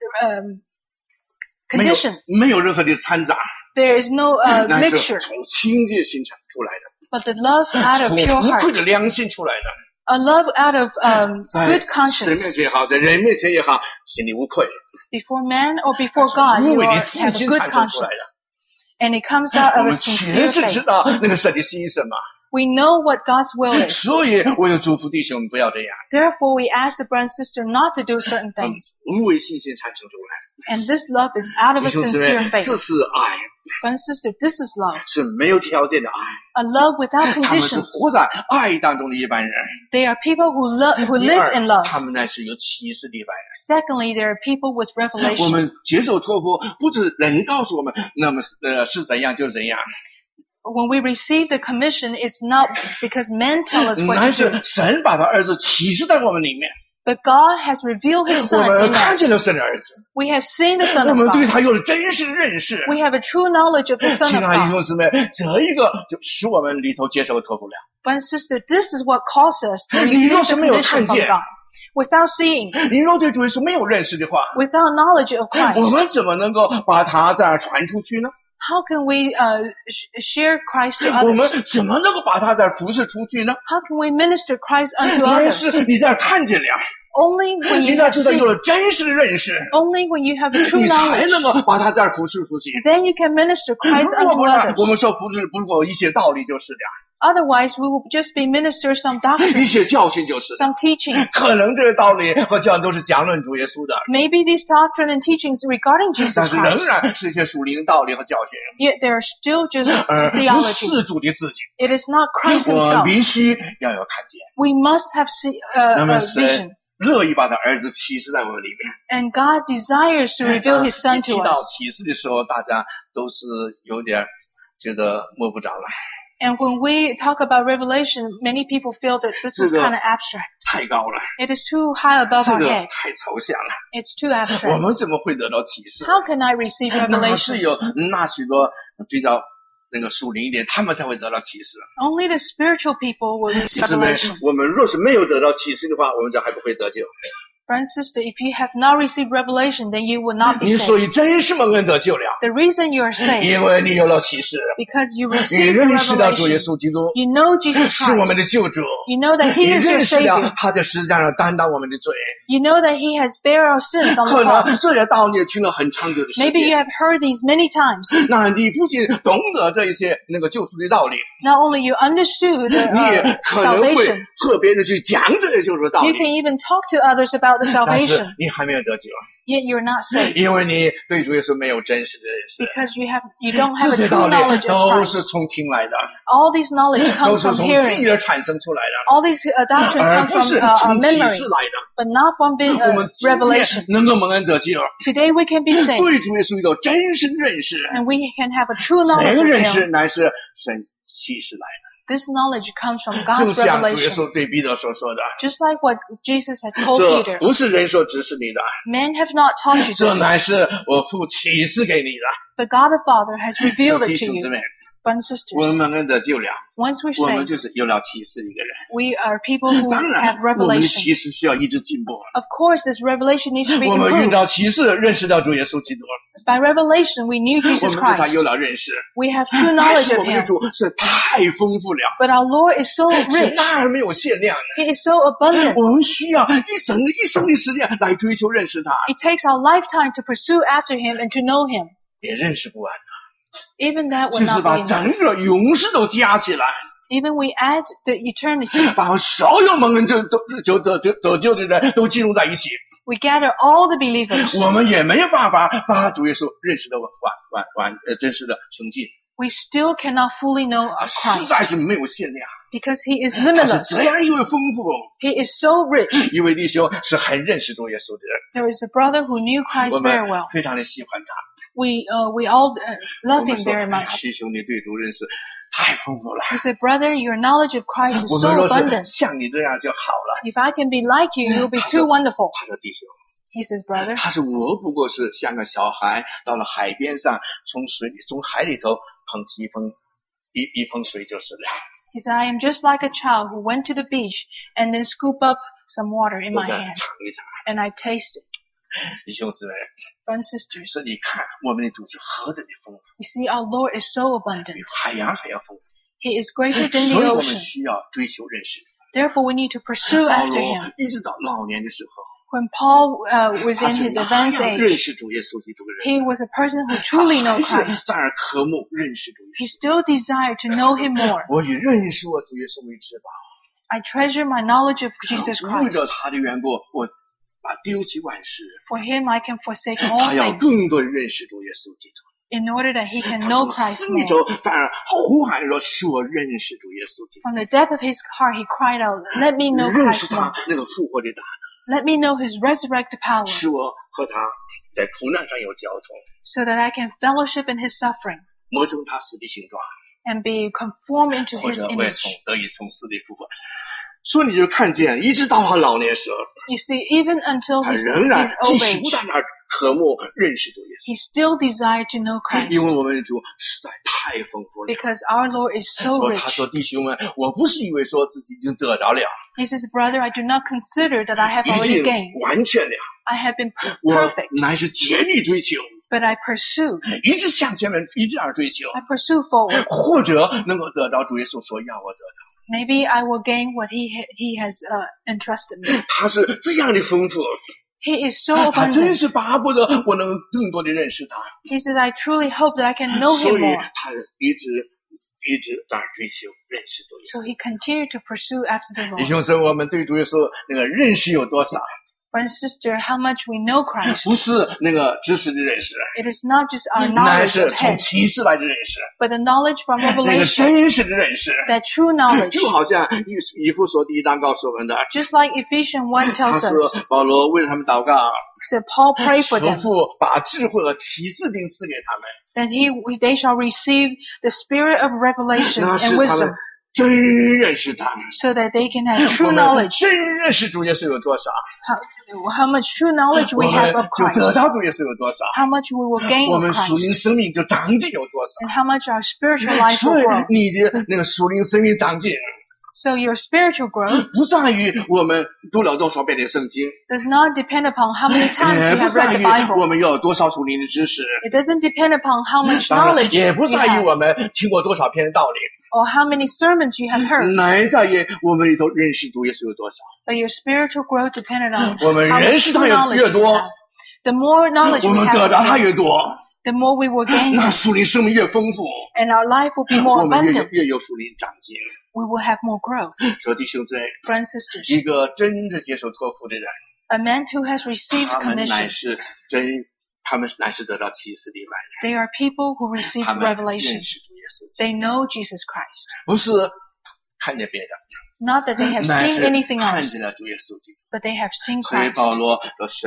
um, 没有 conditions. 没有任何的掺杂。 There is no uh, 那是 mixture. 从清洁心出来的。 But the love out of 从 pure 无 heart. 愧的良心出来的。 A love out of um, 在 good 神 conscience. 面前也好，在人面前也好，心里无愧。 Before man or before God, 无 you 伪的 are, 信 have a 心 good 产生出来 conscience. 的。 And it comes out 我 of a 们 sincere 确实 faith. 知道那个神的心意是什么。 We know what God's will is. 所以我就嘱咐弟兄不要这样。 Therefore, we ask the brother and sister not to do certain 嗯 things. 无伪信心产生出来。 And this love is out of 弟 a 兄姊妹， sincere faith. 这是爱， Brother and sister, this is love. 是没有条件的爱。 A love without 他们是 conditions. 活在爱当中的一般人。 They are people who love, who 第 live 二 in love. 他们呢是有启示的一般人。 Secondly, there are people with 我 revelation. 们接受托付，不是人告诉我们，那么呃是怎样就怎样。 When we receive the commission, it's not because men tell us what 乃 to do. 是神把他儿子启示在我们里面， But God has revealed His 我 Son 们 in 看 us. 见了神的儿子， We have seen the Son 我 of 们对 God. 他有了真实的认识。 We have a true knowledge of the Son 亲 of 爱的弟 God. 兄姊妹，这一个就使我们里头接受托付了。 Brother and sister, this is what caused us to 你 receive 若 the 是没有 commission 看 from 见， God. Without seeing, 你若对主耶稣没有认识的话， without knowledge of 我 Christ, 们怎么能够把他再传出去呢？ how can we uh, sh- share Christ to 我 others? 们怎么能够把他再服侍出去呢？ How can we minister Christ unto 但 others? 是你在看见了， Only when 你 you 在 have 知道有 seen, 了真实的认识， only when you have a true 你才 knowledge, 能够把他再服侍出去。 then you can minister Christ 如果 unto 不然，我 others. 们说服侍不过一些道理就是的， Otherwise, we will just be minister some 一 doctrine, 些教训就是的。 some teachings. 可能这些道理和教训都是讲论主耶稣的， Maybe these doctrine and teachings regarding Jesus 但是仍 Christ, 然是一些属灵道理和教训， yet they are still just 而不 theology. 是主的自己。 It is not Christ 我 himself. 必须要有看见。 We must have see, uh, 那 a 么 vision. 神乐意把他儿子启示在我们里面。 And God desires to reveal His 一 Son 提 to 到 us. 启示的时候，大家都是有点觉得摸不着了， And when we talk about revelation, many people feel that this is 这个 kind of abstract. 太高了， It is too high above 这 our 个 head. 太抽象了。 It's too 我 abstract. 们怎么会得到启示？ How can I receive 那是 revelation? 有那许多比较那个属灵一点，他们才会得到启示。 Only the spiritual people will receive 是不是 revelation. 我们若是没有得到启示的话，我们就还不会得救。 Brother and sister, if you have not received revelation, then you will not be 你所 saved. 以真是蒙恩得救了， The reason you are saved 因为你有了启示， because you 你 received the 认识到主耶 revelation. 稣基督 You know Jesus 是我们 Christ. 的救主， You know that 你 He is your 认识了 Savior. 他在十字架上担当我们的罪。 You know that He has bear our sins on 可 the 能 cross. 这些道理也听了很长久的时 Maybe you 间。 have heard these many times. 那你不仅懂得这一些那个救赎的道理， Not only you understood the 你也 uh, 可能会 salvation, 和别人去讲这些救赎的道 you 理， can even talk to others about the 但是 salvation, 你还没有得救， yet you're not saved 因为你对主耶稣没有真实的认识。 because you have you don't have 这 a 些 true 道理 knowledge of 都 Christ. 是从听来的， All these knowledge 都 comes 是 from 从记 hearing. 忆而产生出来的， All these uh, doctrine 而 comes 不 from 是 uh, 从 uh, 启 memory, 示来的。 but not from being, 我 uh, 们今天 revelation. 能够蒙恩得救， Today we can be saved, 对主耶稣有真实认识， and we can have a true 这 knowledge 个 of 认识 Him. 乃是神启示来 This knowledge comes from 的， God's 就像主耶 revelation. 稣对彼得所说的， Just like what Jesus had told 这 Peter, 不是人所指示你的， men have not taught you 这 this, 乃是我父启示给你的。 but God the Father has revealed 弟 it to 兄姊 you. 妹， Brothers and 我们 sisters, 蒙恩得救了， once we're 我们 saved, 就是有了启示的一个人。 we are people who 当然 have， 我们的 revelation. 启示需要一直进步。 Of course, this revelation needs to be 我们遇 improved. 到启示，认识到主耶稣基督， By revelation, we knew 我 Jesus 们对他 Christ. 有了认识。 We have true 但 knowledge 是 of 我们的 Him. 主是太丰富了， But our Lord is so 是 rich. 那儿没有限量的。 He is so abundant. 我们需要一整个一生的时间来追求认识他， It takes our lifetime to pursue after Him and to know Him. 也认识不完， Even that 就 will 是 not 把 be enough. 整个永世都加起来， Even we add the eternity, 把所有蒙恩就都就得得得救的人都集中在一起， we gather all the believers. 我们也没有办法把主耶稣认识的完完完呃真实的穷尽， We still cannot fully know our 实 Christ 在是没有限量。 because He is 他是 limitless. 这样一位丰富， He is so rich. 一位弟兄是很认识主耶稣的人， There is a brother who knew Christ 我 very 们 well. 非常的喜欢他。 We uh, we all uh, love him very much. 弟兄，你对主认识太丰富了。 He said, brother, your knowledge of Christ is so abundant. 像你这样就好了。 If I can be like you, you'll be too wonderful. 他说弟兄。 He says, brother. 他说我不过是像个小孩，到了海边上，从水从海里头捧起一盆一一盆水就是了。 He said, I am just like a child who went to the beach and then scoop up some water in my hand. 尝一尝。 And I taste it. 弟兄姊妹 Brothers and sisters. 所以你看，我们的主是何等的丰富。 You see, our Lord is so abundant. 比海洋还要丰富。 He is greater than the ocean. 所以我们需要追求认识。 Therefore, we need to pursue after him. 一直到老年的时候。 When Paul uh, was in his advanced age, he was a person who truly knew Christ. He still desired to know him more. I treasure my knowledge of Jesus Christ. For him, I can forsake all things. In order that he can know Christ more. From the depth of his heart, he cried out, let me know Christ more. Let me know his resurrected power. So that I can fellowship in his suffering. And be conformed into his image. You see, even until his, his old age, he still desired to know Christ. Because our Lord is so rich. He says, brother, I do not consider that I have already gained. I have been perfect. But I pursue. I pursue forward. Maybe I will gain what he he has uh, entrusted me. He is so abundant. He says, I truly hope that I can know him more. So he continued to pursue after the Lord. Brother and sister, how much we know Christ. It is not just our knowledge of head, but the knowledge from revelation, that true knowledge. Just like Ephesians one tells us, said Paul prayed for them, that he, they shall receive the spirit of revelation and wisdom. So that they can have true knowledge. How, how much true knowledge we have of Christ. How much we will gain of Christ. And how much our spiritual life will grow. So your spiritual growth does not depend upon how many times you have read the Bible. It doesn't depend upon how much knowledge you have. Or how many sermons you have heard. But your spiritual growth depended on how much knowledge you have. The more knowledge we have, the more we will gain. And our life will be more abundant. We will have more growth. Brothers and sisters, a man who has received commission, they are people who receive revelation. They know Jesus Christ. Not that they have seen anything else, but they have seen Christ. Paul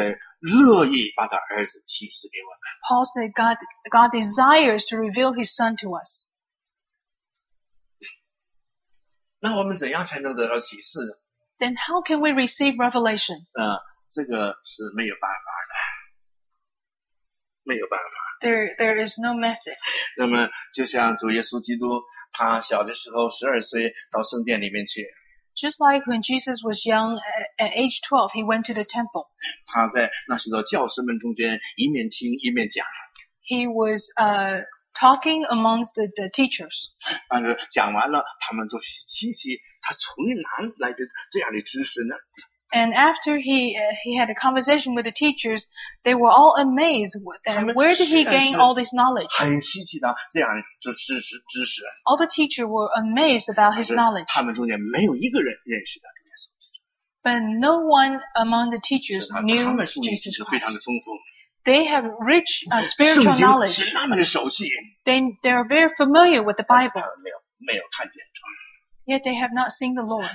said God, God desires to reveal his Son to us. Then how can we receive revelation? There, there is no method. 那么就像主耶稣基督他小的时候十二岁到圣殿里面去 Just like when Jesus was young, at age twelve, he went to the temple. 他在那许多教师们中间一面听一面讲 He was uh, talking amongst the, the teachers. 但是讲完了他们就稀奇他从哪来的这样的知识呢 And after he uh, he had a conversation with the teachers, they were all amazed. That, where did he gain all this knowledge? All the teachers were amazed about his knowledge. But no one among the teachers knew Jesus Christ. They have rich uh, spiritual knowledge. They, they are very familiar with the Bible. Yet they have not seen the Lord.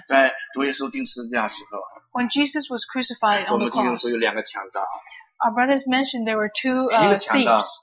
When Jesus was crucified on the cross, our brothers mentioned there were two uh, thieves.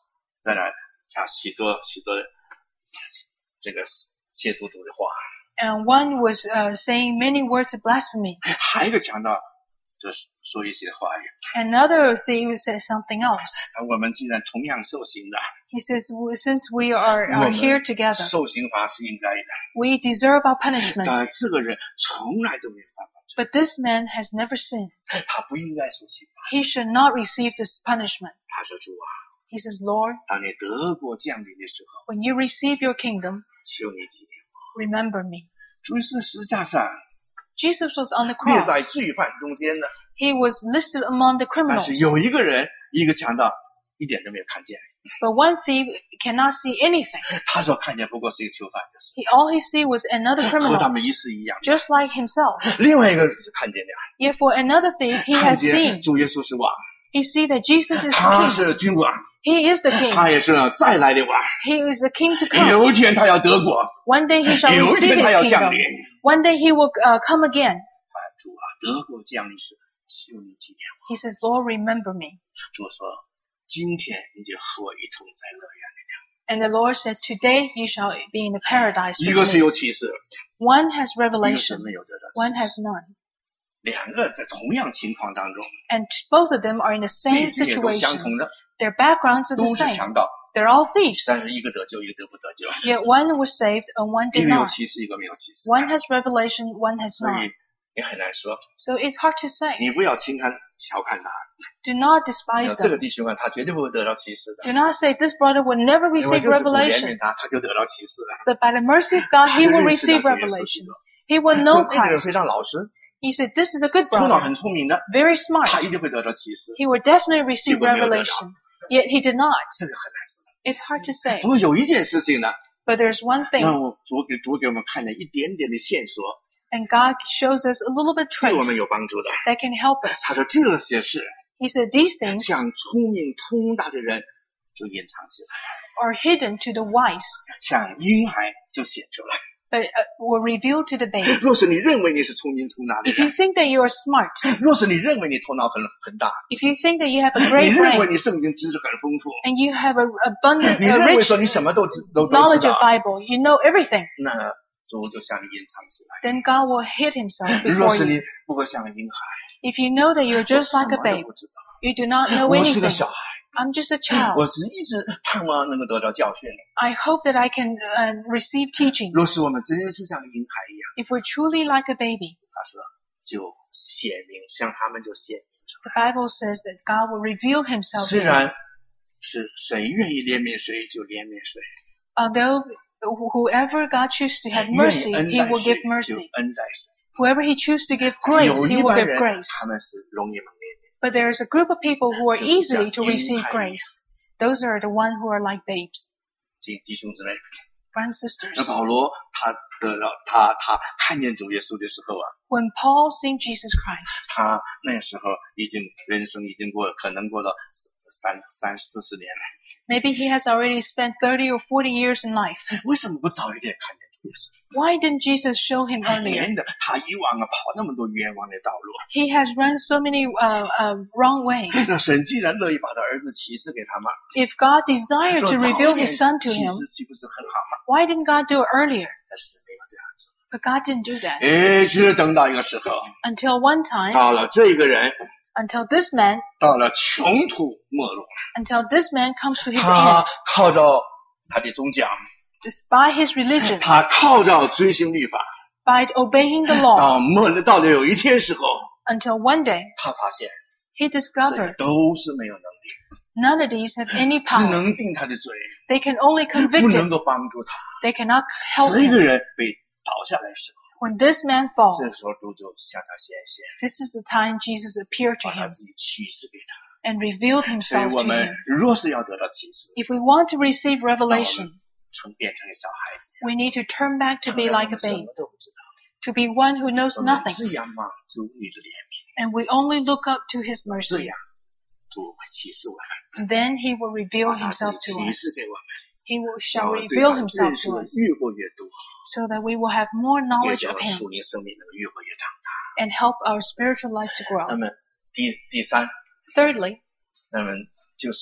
再来讲许多许多这个亵渎主的话。 And one was uh, saying many words of blasphemy. 还有一个强盗就是说一些话语。 Another thief said something else. 我们既然同样受刑的。 He says, since we are, are here together, 受刑罚是应该的。 We deserve our punishment. 但这个人从来都没有犯过罪。 But this man has never sinned. 他不应该受刑罚。 He should not receive this punishment. 他说主啊。 He says, Lord, 当你得国降临的时候 when you receive your kingdom, 求你纪念我。 Remember me. 主是十字架上 Jesus was on the cross. 列在罪犯中间的。 He was listed among the criminals. 但是有一个人，一个强盗，一点都没有看见。 But one thief cannot see anything. 他所看见不过是一个囚犯就是。 He, all he see was another criminal. 和他们一式一样。 Just like himself. 另外一个看见了。 Yet for another thief, he has seen. 主耶稣是王。 He see that Jesus is the king. 他是君王。 He is the king. 他也是再来的王。 He is the king to come. 有一天他要得国。 One day he shall receive his kingdom. 有一天他要降临。 One day he will uh, come again. 主啊，得国降临时，求你纪念我。 He says, Lord, remember me. 主说，今天你就和我一同在乐园里了。 And the Lord said, today you shall be in the paradise. 一个是有启示。 One has revelation. 一个是没有得到。 One has none. 两个在同样情况当中。 And both of them are in the same situation. Their backgrounds are the same. 都是强盗。 They're all thieves. 但是一个得救，一个得不得救。 Yet one was saved and one did not. 一个有启示，一个没有启示。 One has revelation, one has not. 所以也很难说。 So it's hard to say. 你不要轻看、小看他。 Do not despise them. 这个弟兄啊，他绝对不会得到启示的。 Do not say this brother will never receive revelation. 他，他就得到启示了。 But by the mercy of God, he will receive revelation. He will know Christ. 那个人非常老实。 He said, "This is a good brother." 头脑很聪明的。 Very smart. 他一定会得到启示。 He will definitely receive revelation. Yet he did not. 这个很难说。 It's hard to say. 不过有一件事情呢。 But there's one thing. 让我主给主给我们看见一点点的线索。 And God shows us a little bit trace. 对我们有帮助的。 That can help us. 他说这些事。 He said these things. 像聪明通达的人就隐藏起来。 Are hidden to the wise. 像婴孩就显出来。 But uh, were revealed to the baby. 若是你认为你是聪明通达的人。 If you think that you are smart. 若是你认为你头脑很很大。 If you think that you have a great brain. 你认为你圣经知识很丰富。 And you have a abundant, 你认为说你什么都都都知道。 Knowledge of Bible, you know everything. 那主就向你隐藏起来。 Then God will hid Himself before you. 若是你不过像个婴孩。 If you know that you are just like a babe, you do not know anything. 我是个小孩。 I'm just a child. 我是一直盼望能够得到教训。 I hope that I can uh, receive teaching. 若是我们真是像婴孩一样。 If we're truly like a baby. 他说就显明，像他们就显明出来。 The Bible says that God will reveal Himself. 虽然是谁愿意怜悯谁就怜悯谁。 Although whoever God chooses to have mercy, He will give mercy. Whoever He chooses to give grace, He will give grace. 他们是容易蒙怜悯。 But there is a group of people who are easily to receive grace. Those are the ones who are like babes. 弟兄姊妹 Brothers and sisters. 那保罗他得到他他看见主耶稣的时候啊 When Paul seen Jesus Christ. 他那时候已经人生已经过可能过了三三四十年了。 Maybe he has already spent thirty or forty years in life. 为什么不早一点看见主耶稣 Why didn't Jesus show him earlier? 他以往啊跑那么多冤枉的道路。 He has run so many uh, uh, wrong ways. 那神既然乐意把他儿子启示给他嘛 If God desired to reveal His Son to him, 岂不是很好吗 why didn't God do it earlier? 但是没有这样子。 But God didn't do that. 一直等到一个时候 Until one time, 到了这个人 until this man, 到了穷途末路 until this man comes to his 他 end, 靠着他的宗教 by his religion, 他靠着遵行律法 by obeying the law, 啊，末了到了有一天时候 until one day, 他发现 he 这 discovered 都是没有能力 none of these have any 只 power. 能定他的罪 They can only 不 convict 能 him. 够帮助他 They cannot help 这个 him. 人被倒下来时候 When this man falls, 这时候主就向他显现 this is the time Jesus appeared to 把他 him 自己启示给他 and revealed 所以 himself 我 to 们 him. 若是要得到启示 If we want to receive 让我 revelation, 们成变成小孩子 we need to turn back to be 承认 like 我 a 们什 babe, 么都不知道 to be one who knows 我们 nothing, 只仰望主你的怜悯 and we only look up to His 这 mercy. 样主会启示我们 Then He will reveal 把他自 Himself 己 to 启 us. 示给我们 He will, 让 shall 我们对 reveal 他 Himself 认识 to 的 us 越过越多 so that we will have more 也 knowledge 就 of Him 属灵生命能够越活越长大 and help our spiritual life to 那 grow. 么第第三 Thirdly, 那么就是他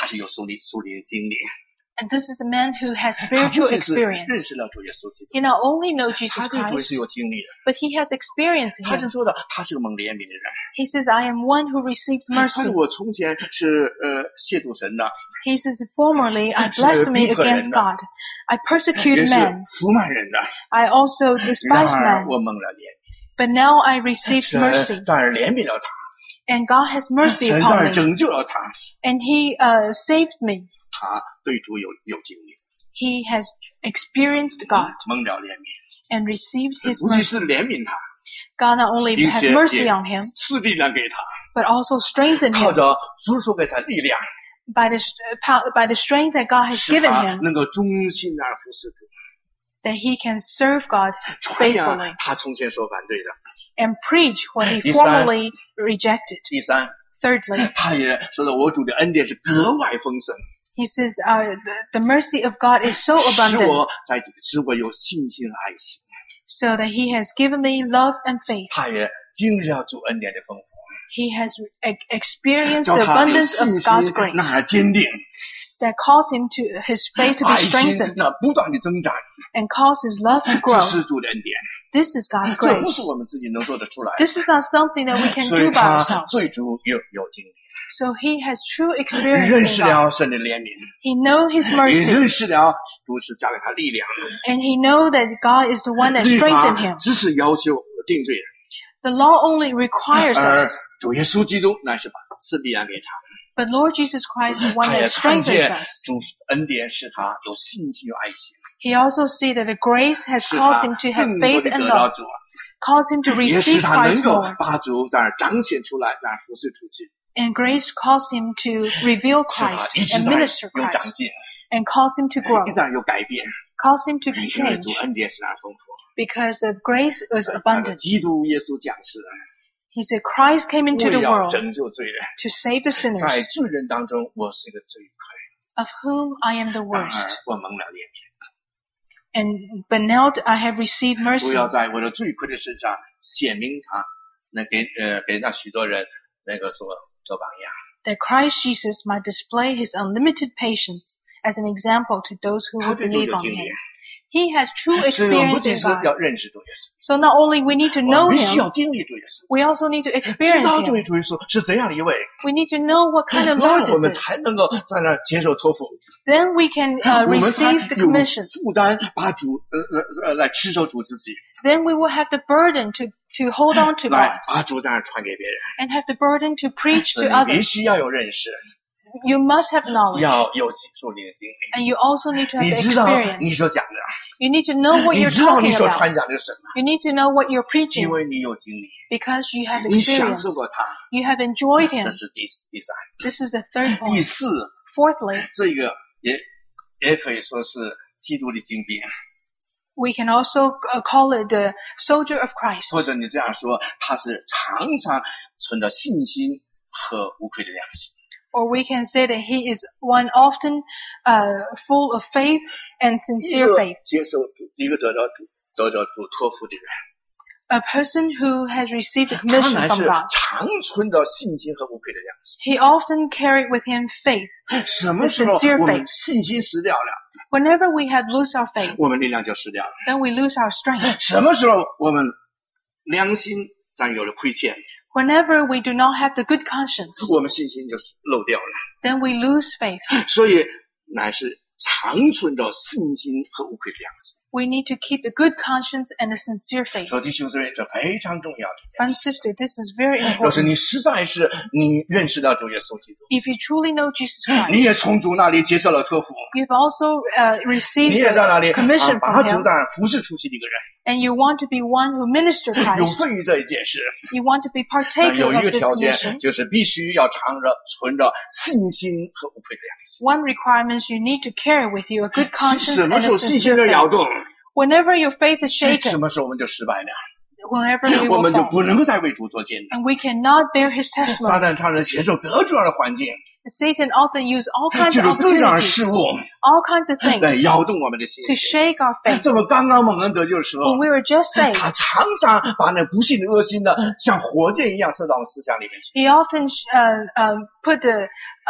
他是有属灵属灵的经历。 And this is a man who has spiritual experience. 认识了主耶稣基督。 He not only knows Jesus 他对主 Christ, 是有经历的。 but he has experienced 他 him. 就说的，他是个蒙怜悯的人。 He says, I am one who received 他 mercy. 说我从前是呃亵渎神的， He says, formerly I blasphemed against God. I 也 persecuted 是 men. 辱骂人的。 I also 然 despised 而 men. 我蒙了怜悯， But now I received mercy. 神在而怜悯了他， And God has mercy 神在 upon 而 me. 拯救了他。 And he uh, saved me. 他对主有有经历， He has experienced God 蒙了怜悯， and received his 不仅 mercy. 是怜悯他， God not only 并 has 且 mercy 也 on him, 赐力量给他， but also strengthened 靠 him 着主所给他力量， by the, uh, pow- by the strength that God has 使 given 他 him, 能够忠心而服侍主， that he can serve God 传扬 faithfully 他从前所反对的。 and preach what he 第三。 formerly rejected. 第三， Thirdly, 他也说的我主的恩典是格外丰盛， he says, uh, the, the mercy of God is so 使 abundant, 我在使我有信心和爱心。 so that he has given me love and faith. 他也经历了主恩典的丰富， He has e- experienced 叫 the 他有 abundance of 信 God's 心 grace 那坚定， that caused him to his faith to 爱 be 心 strengthened 那不断的增长， and cause his love to 这 grow. 是主的恩典， This is God's 这不 grace. 是我们自己能做得出来的。 This is not something that we can 所 do 以 by 他 ourselves. 对主有有经历， So he has true 认 experience 识 in God. 了神的怜悯， He knows his 也 mercy, 认识了主是加给他力量。 and he knows that God is the one that 律 strengthened 法 him. 只是要求定罪人， The law only requires 而 us, 主耶稣基督乃是把是力量给他。 but Lord Jesus Christ is the one 他也 that 看 strengthens 见 us. 主恩典使他有信心有爱心， He also sees that the grace has 使 caused 他 him to have 更多 faith 的 and 得到 love, 主， caused him to 也使 receive 他能 Christ 够 more, 把主在那儿彰显出来，在那儿服侍出去， and grace caused him to reveal 使他 Christ 一直 and 在那儿 minister 有长 Christ, 进， and caused him to grow, 一直在那儿有改变， caused him to 因为 change, 主恩典是那儿丰富。 because the grace was 他的 abundant. 基督耶稣讲是 He said, Christ came into 为 the 要 world 拯救罪人， to save the 在 sinners, 罪人当中我是一个罪魁， of whom I am the 然 worst. 而我蒙了怜悯。 And but now I have received 不 mercy, 要在我的罪魁的身上显明他，那给呃给那许多人那个做做榜样。 that Christ Jesus might display his unlimited patience as an example to those who 他 would 对主 believe 有 on 经历 him. He has true 所以我们不 experience 仅 in 是 God. 要认识主耶稣， So not only we need to 我 know 们必须 him, 要经历主耶稣， we also need to 知 experience 道这 him. 位主耶稣是怎样的一位， We need to know what kind of 那 Lord 我们 this is. 才能够在那接受托付， Then we can uh, 我们才 receive the 有 commission. 负担，把主呃呃呃来持守主自己， Then we will have the burden to, to hold on to God 来把主在那传给别人。 and have the burden to preach 所 to 以你必 others. 须要有认识， You must have knowledge, 要有属灵的经历。 and you also need to have 你 the 知道 experience. 你所讲的， You need to know what 你 you're 知道你 talking 所 about. 传讲的是什么， You need to know what you're 因 preaching 为你有经历， because you have 你享 experience. 受过它。 You have enjoyed 这 him. 是第第三， This is the third 第 point. 四， Fourthly, 这个也也可以说是基督的精兵， we can also uh, call it the soldier of Christ. 或者你这样说，他是常常存着信心和无愧的良心。 Or we can say that he is one often uh, full of faith and 一 sincere 个 faith. 接受主，一个得到主得到主托付的人， A person who has received the 他 commission 乃 from 是 God. 常存着信心和无愧的良心。 He often carried with him faith. 什么时候 sincere 我们 faith. 信心失掉了， Whenever we have lost our faith, 我们力量就失掉了。 then we lose our strength. 什么时候我们良心占有了亏欠， Whenever we do not have the good conscience, 我们信心就漏掉了。 then we lose faith. 所以乃是常存着信心和无愧的良心。 We need to keep the good conscience and the sincere faith. 说弟兄姊妹，这非常重要。 Brother and sister, this is very 若是 important. 你实在是你认识到主耶稣基督， If you truly know Jesus 你 Christ, 也从主那里接受了托付， you've also uh, 你 received 也在那里 the commission 啊把 from 主 Him, 在服侍出去的一个人， and you want to be one who minister 有 Christ. 份于这一件事。 You want to be 但 partaker 有一 of 个 this 条件， commission. 就是必须要常着存着信心和无愧的良心。 One requirement is you need to carry with you a good conscience 什么 and 时 a 候信心 sincere 的摇 faith. 动， Whenever your faith is 什 shaken, 么时候我们就失败了？ whenever we 我 will 们就 fall, 不能够再为主做见证。 and we cannot bear His 撒 testimony. 旦常常携手各种样的环境， Satan often use all kinds 借 of 助各样的 opportunities, 事物 all kinds of 来 things 摇动我们的信 to 心。 shake our faith. 这么刚刚蒙恩得救的时候 When，we were just saved, 他常常把那不信的、恶心的，像火箭一样射到我们思想里面去。 He often uh, um, put the uh,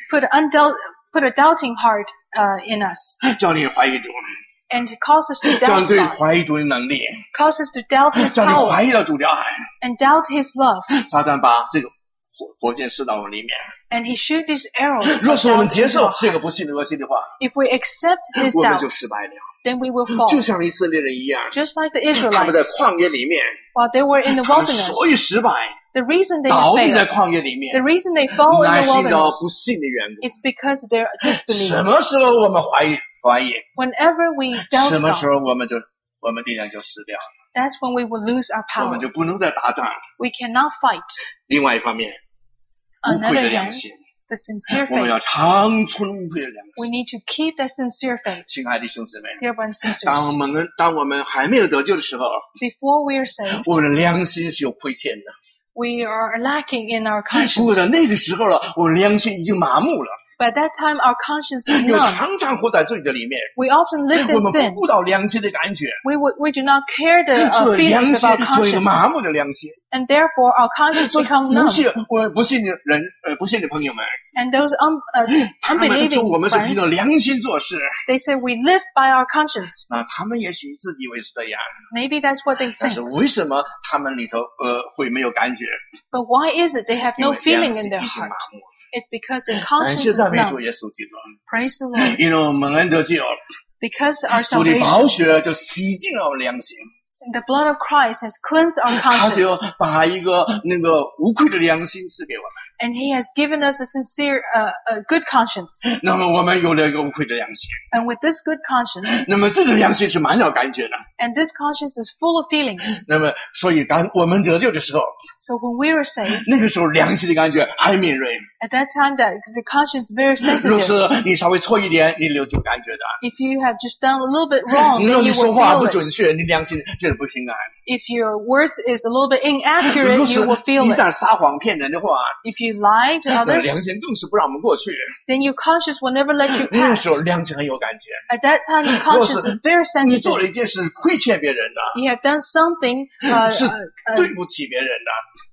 put undoubt, put a doubting heart uh, in us. 叫你怀疑主。 And it causes us to doubt God. 叫你对怀疑主的能力。 Causes us to doubt His 叫你 power. 怀疑到主的爱。 And doubt His love. 撒旦把这个火火箭射到我里面。 And he shoot these arrows. 若是我们接受这个不信的恶心的话， if we accept this 我们 doubt, 就失败了。 then we will fall. 就像以色列人一样， just like the 他们在 Israelites, 旷野里面， while they were in the 他们 wilderness, 所以失败， the reason they 倒地在 failed, 旷野里面， the reason they fall in 乃 the 是因为 wilderness, 不信的缘故。 it's because they're 什 disbelieving. 么时候我们怀疑怀疑， Whenever we doubt 什么时 God, 候我们就我们力量就失掉了， that's when we will lose our 我 power. 们就不能再打仗。 We cannot fight. 另外一方面，无愧 Another 的良 hand, 心， the sincere 我们 faith. 要长存无愧的良 We 心。 need to keep that sincere faith. 亲爱的弟兄姊妹， Dear brothers and 当 sisters, 我们当我们还没有得救的时候， before we are saved, 我们的良心是有亏欠的。 we are lacking in our 不 conscience. 过在那个时候了，我们良心已经麻木了， But at that time, our conscience is 又 numb. 常常活在罪的里面。 We often lived 我 in 们 sin. 不顾到良心的感觉， We would, we do not care the 这 uh, 良 feelings 心 of our 做一个 conscience, 麻木的良心。 and therefore our conscience 所以 become 不 numb. 信我不信的人，呃，不信的朋友们， And those um, uh, 他们说 unbelieving 我们是凭 friends, 着良心做事， they say we live by our conscience. 那他们也许自以为是这样， Maybe that's what they 但是 think. 为什么他们里头呃会没有感觉？ But why is it they have 因 no 为良 feeling 心 in 已 their 经 heart? 麻木了。 It's because their 感 conscience 谢 is 赞美 numb. 主耶稣基督， Praise the Lord. 因为我们恩得救， Because our 主的 salvation, 宝血就洗净了我们良心， the blood of Christ has cleansed our 他就 conscience. 把一个那个无愧的良心赐给我们。 And He has given us a sincere, uh, a good conscience. 那么我们有了一个无愧的良心， And with this good conscience, 那么这个良心是满了感觉的。 and this conscience is full of feelings. 那么所以当我们得救的时候， So when we were saved, 那个时候良心的感觉还敏锐。 at that time that the conscience is very 若 sensitive. 是你稍微错一点，你就有感觉的。 If you have just done a little bit wrong, 如果 then 你 you 说 will 话 feel 不 it. 准确，你良心就是不平安。 If your words is a little bit inaccurate, 若 you will 是 feel 一 it. 旦撒谎骗人的话， If you lie to 那 others, 良心更是不让我们过去。 then your conscience will never let you 那 pass. 时候良心很有感觉。 At that time, your 若 conscience 是 is very 你做 sensitive. 了一件事亏欠别人的， You have done something, uh, 是 uh, uh, 对不起别人的。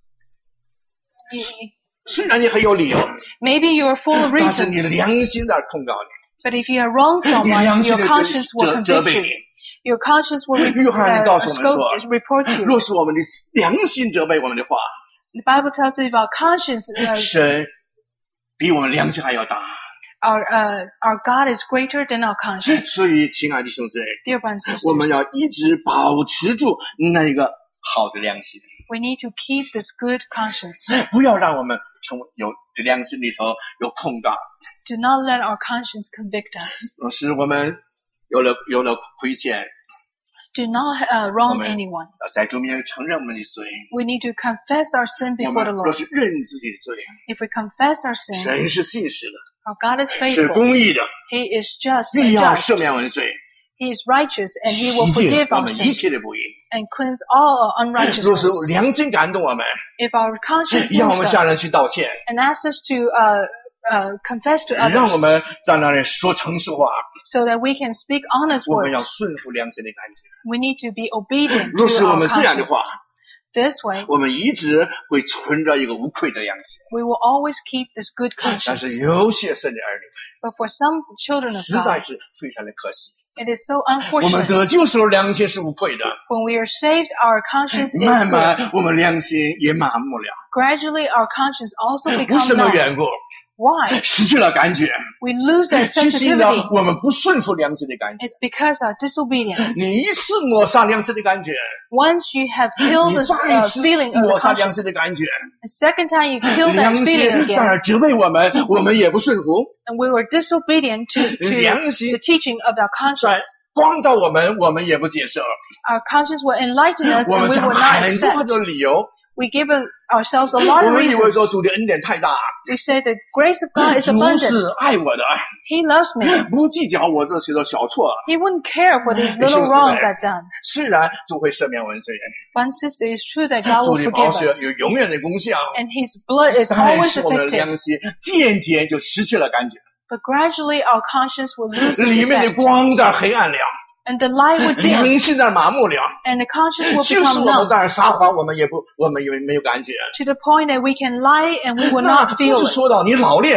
you- 虽然你很有理由， maybe you are full of 但是 reasons, 你的良心在控告你。 but if you have wronged 你 someone, 良心 your 的 conscience will 责责 convict 备 you. 你。 Your conscience will re- 约翰 uh, 告诉我们 scope- 说， report you. 若是我们的良心责备我们的话， The Bible tells us about conscience. Uh, 神比我们良心还要大。 our uh, our God is greater than our conscience. 所以，亲爱的弟兄姊妹， Dear brothers and 我 sisters, 们要一直保持住那个好的良心， we need to keep this good conscience. 不要让我们成为有良心里头有控告， Do not let our conscience convict us. 使我们有了有了亏欠， Do not uh, wrong Amen. anyone. 要在主面前承认我们的罪。 We need to confess our sin 我 before 们 the 若 Lord. 是认自己的罪， If we confess our sin, 神是信实的， our God is 是 faithful. 公义的， He is just 必 and 要 just. 赦免我们的罪， He is righteous and He will 洗净 forgive 我 our 们一 sins 切的不义。 and cleanse all our 若是 unrighteousness. 良心感动我们， If our conscience 让我 moves 们向 us 人去道歉， and asks us to uh, uh, confess to 让我 others 们在那里说诚实话， so that we can speak honest 我们要 words, 顺服良心的感觉。 we need to be obedient 若是 to 我 our 们这样的 conscience. 话， This way, 我们一直会存着一个无愧的良心。 we will always keep this good 但 conscience. 是有些神的儿女， But for some children of 实在 God, 是非常的可惜。 it is so 我们 unfortunate. 得救时候良心是无愧的， When we are saved, our conscience is 慢 good. 慢我们良心也麻木了。 Gradually, our conscience also 为 becomes 什么 numb. 缘故？ Why? 失去了感觉， We lose that 失去了 sensitivity. 我们不顺服良心的感觉。 It's because our disobedience. 你一次抹杀良心的感觉， Once you have killed 你 this 再 uh, 一次 feeling of 抹 the 杀 conscience, 良心的感觉， the second time you kill 良 that 心 feeling 在 again, 那责备我们，我们也不顺服。 and we were disobedient to, to 良心 the teaching of our 在 conscience, 光照我们，我们也不接受。 our conscience will enlighten us 我 and 们 we 讲 will not 很多 accept. 的理由， We give us- ourselves a lot 我 of 们以为 reasons. 说主的恩典太大， We say the grace of God is 主 abundant. 是爱我的， He loves me. 不计较我这些的小错。 He wouldn't care for these 弟兄 little 姊 wrongs 妹 I've done. 虽然主会赦免我们罪， One sister, it's true that God 主 will 的宝 forgive 血 us. 有永远的功效， And His blood is 但 always 是我们的 effective. 良心渐渐就失去了感觉， But gradually our conscience will lose its 里面的 effect. 光在黑暗了， And the light will dim. 良心在麻木了。 And the conscience will 就是 become 我们 numb. 在那撒谎，我们也不，我们也没有感觉。 To the point that we can lie and we will 那 not 不 feel 是 it. 说到你老练，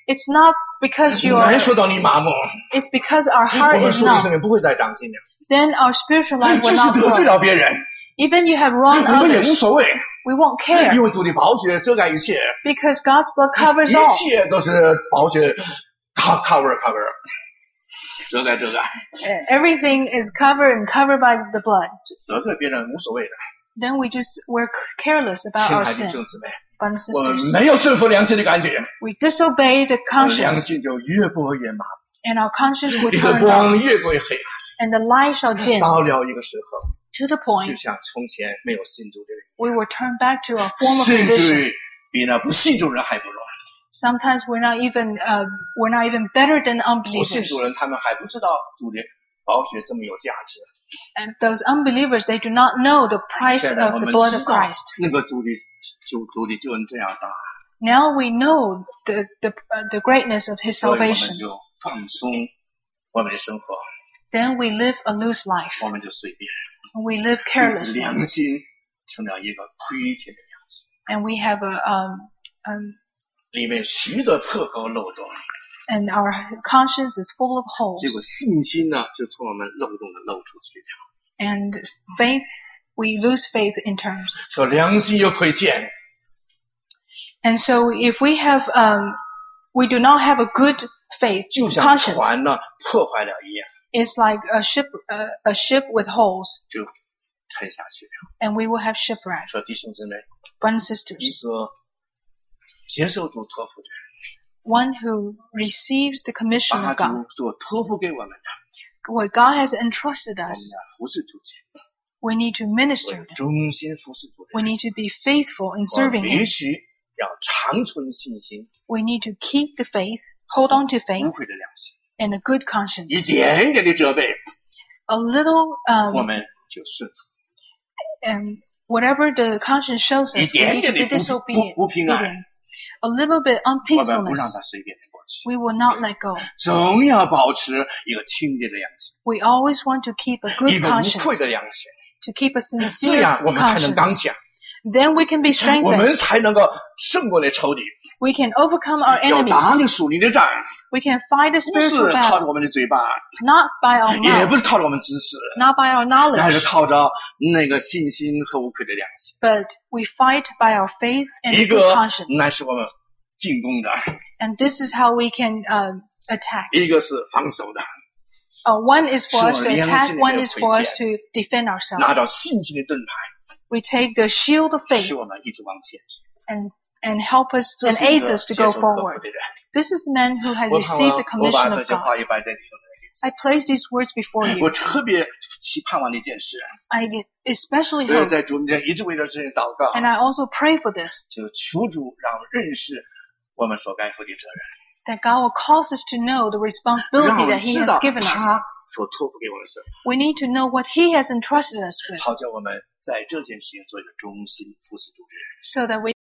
It's not because you are. It's because our heart is numb. Then our spiritual life will not grow. Even you have wronged others, we won't care. Because God's blood covers all. Everything is covered and covered by the blood. Then we just we're careless about our sin. Brothers and sisters, we disobey the conscience, and our conscience will turn down, and the light shall dim to the point we will turn back to our former condition. Sometimes we're not even uh, we're not even better than unbelievers. And those unbelievers, they do not know the price of the blood of Christ. Now we know the the uh, the greatness of His salvation. Then we live a loose life. We live carelessly. And we have a um um. And our conscience is full of holes. And faith, we lose faith in terms. And so if we have, um, we do not have a good faith conscience, it's like a ship, uh, a ship with holes. And we will have shipwreck. Brothers and sisters, one who receives the commission of God, what God has entrusted us, we need to minister them. We need to be faithful in serving Him. We need to keep the faith, hold on to faith, and a good conscience. A little, um, and whatever the conscience shows us, we need to be disobedient. A little bit unpeacefulness, we will not let go. We always want to keep a good conscience, to keep a sincere conscience. Then we can be strengthened. We can overcome our enemies. We can fight the spiritual battle, not by our mouth, not by our knowledge, but we fight by our faith and a good conscience. And this is how we can uh, attack. Uh, one is for us to attack, one is for us to defend ourselves. We take the shield of faith and and help us and aids us to go forward. This is the man who has received the commission of God. I place these words before you. I especially hope, and I also pray for this, that God will cause us to know the responsibility that He has given us. We need to know what He has entrusted us with, so that we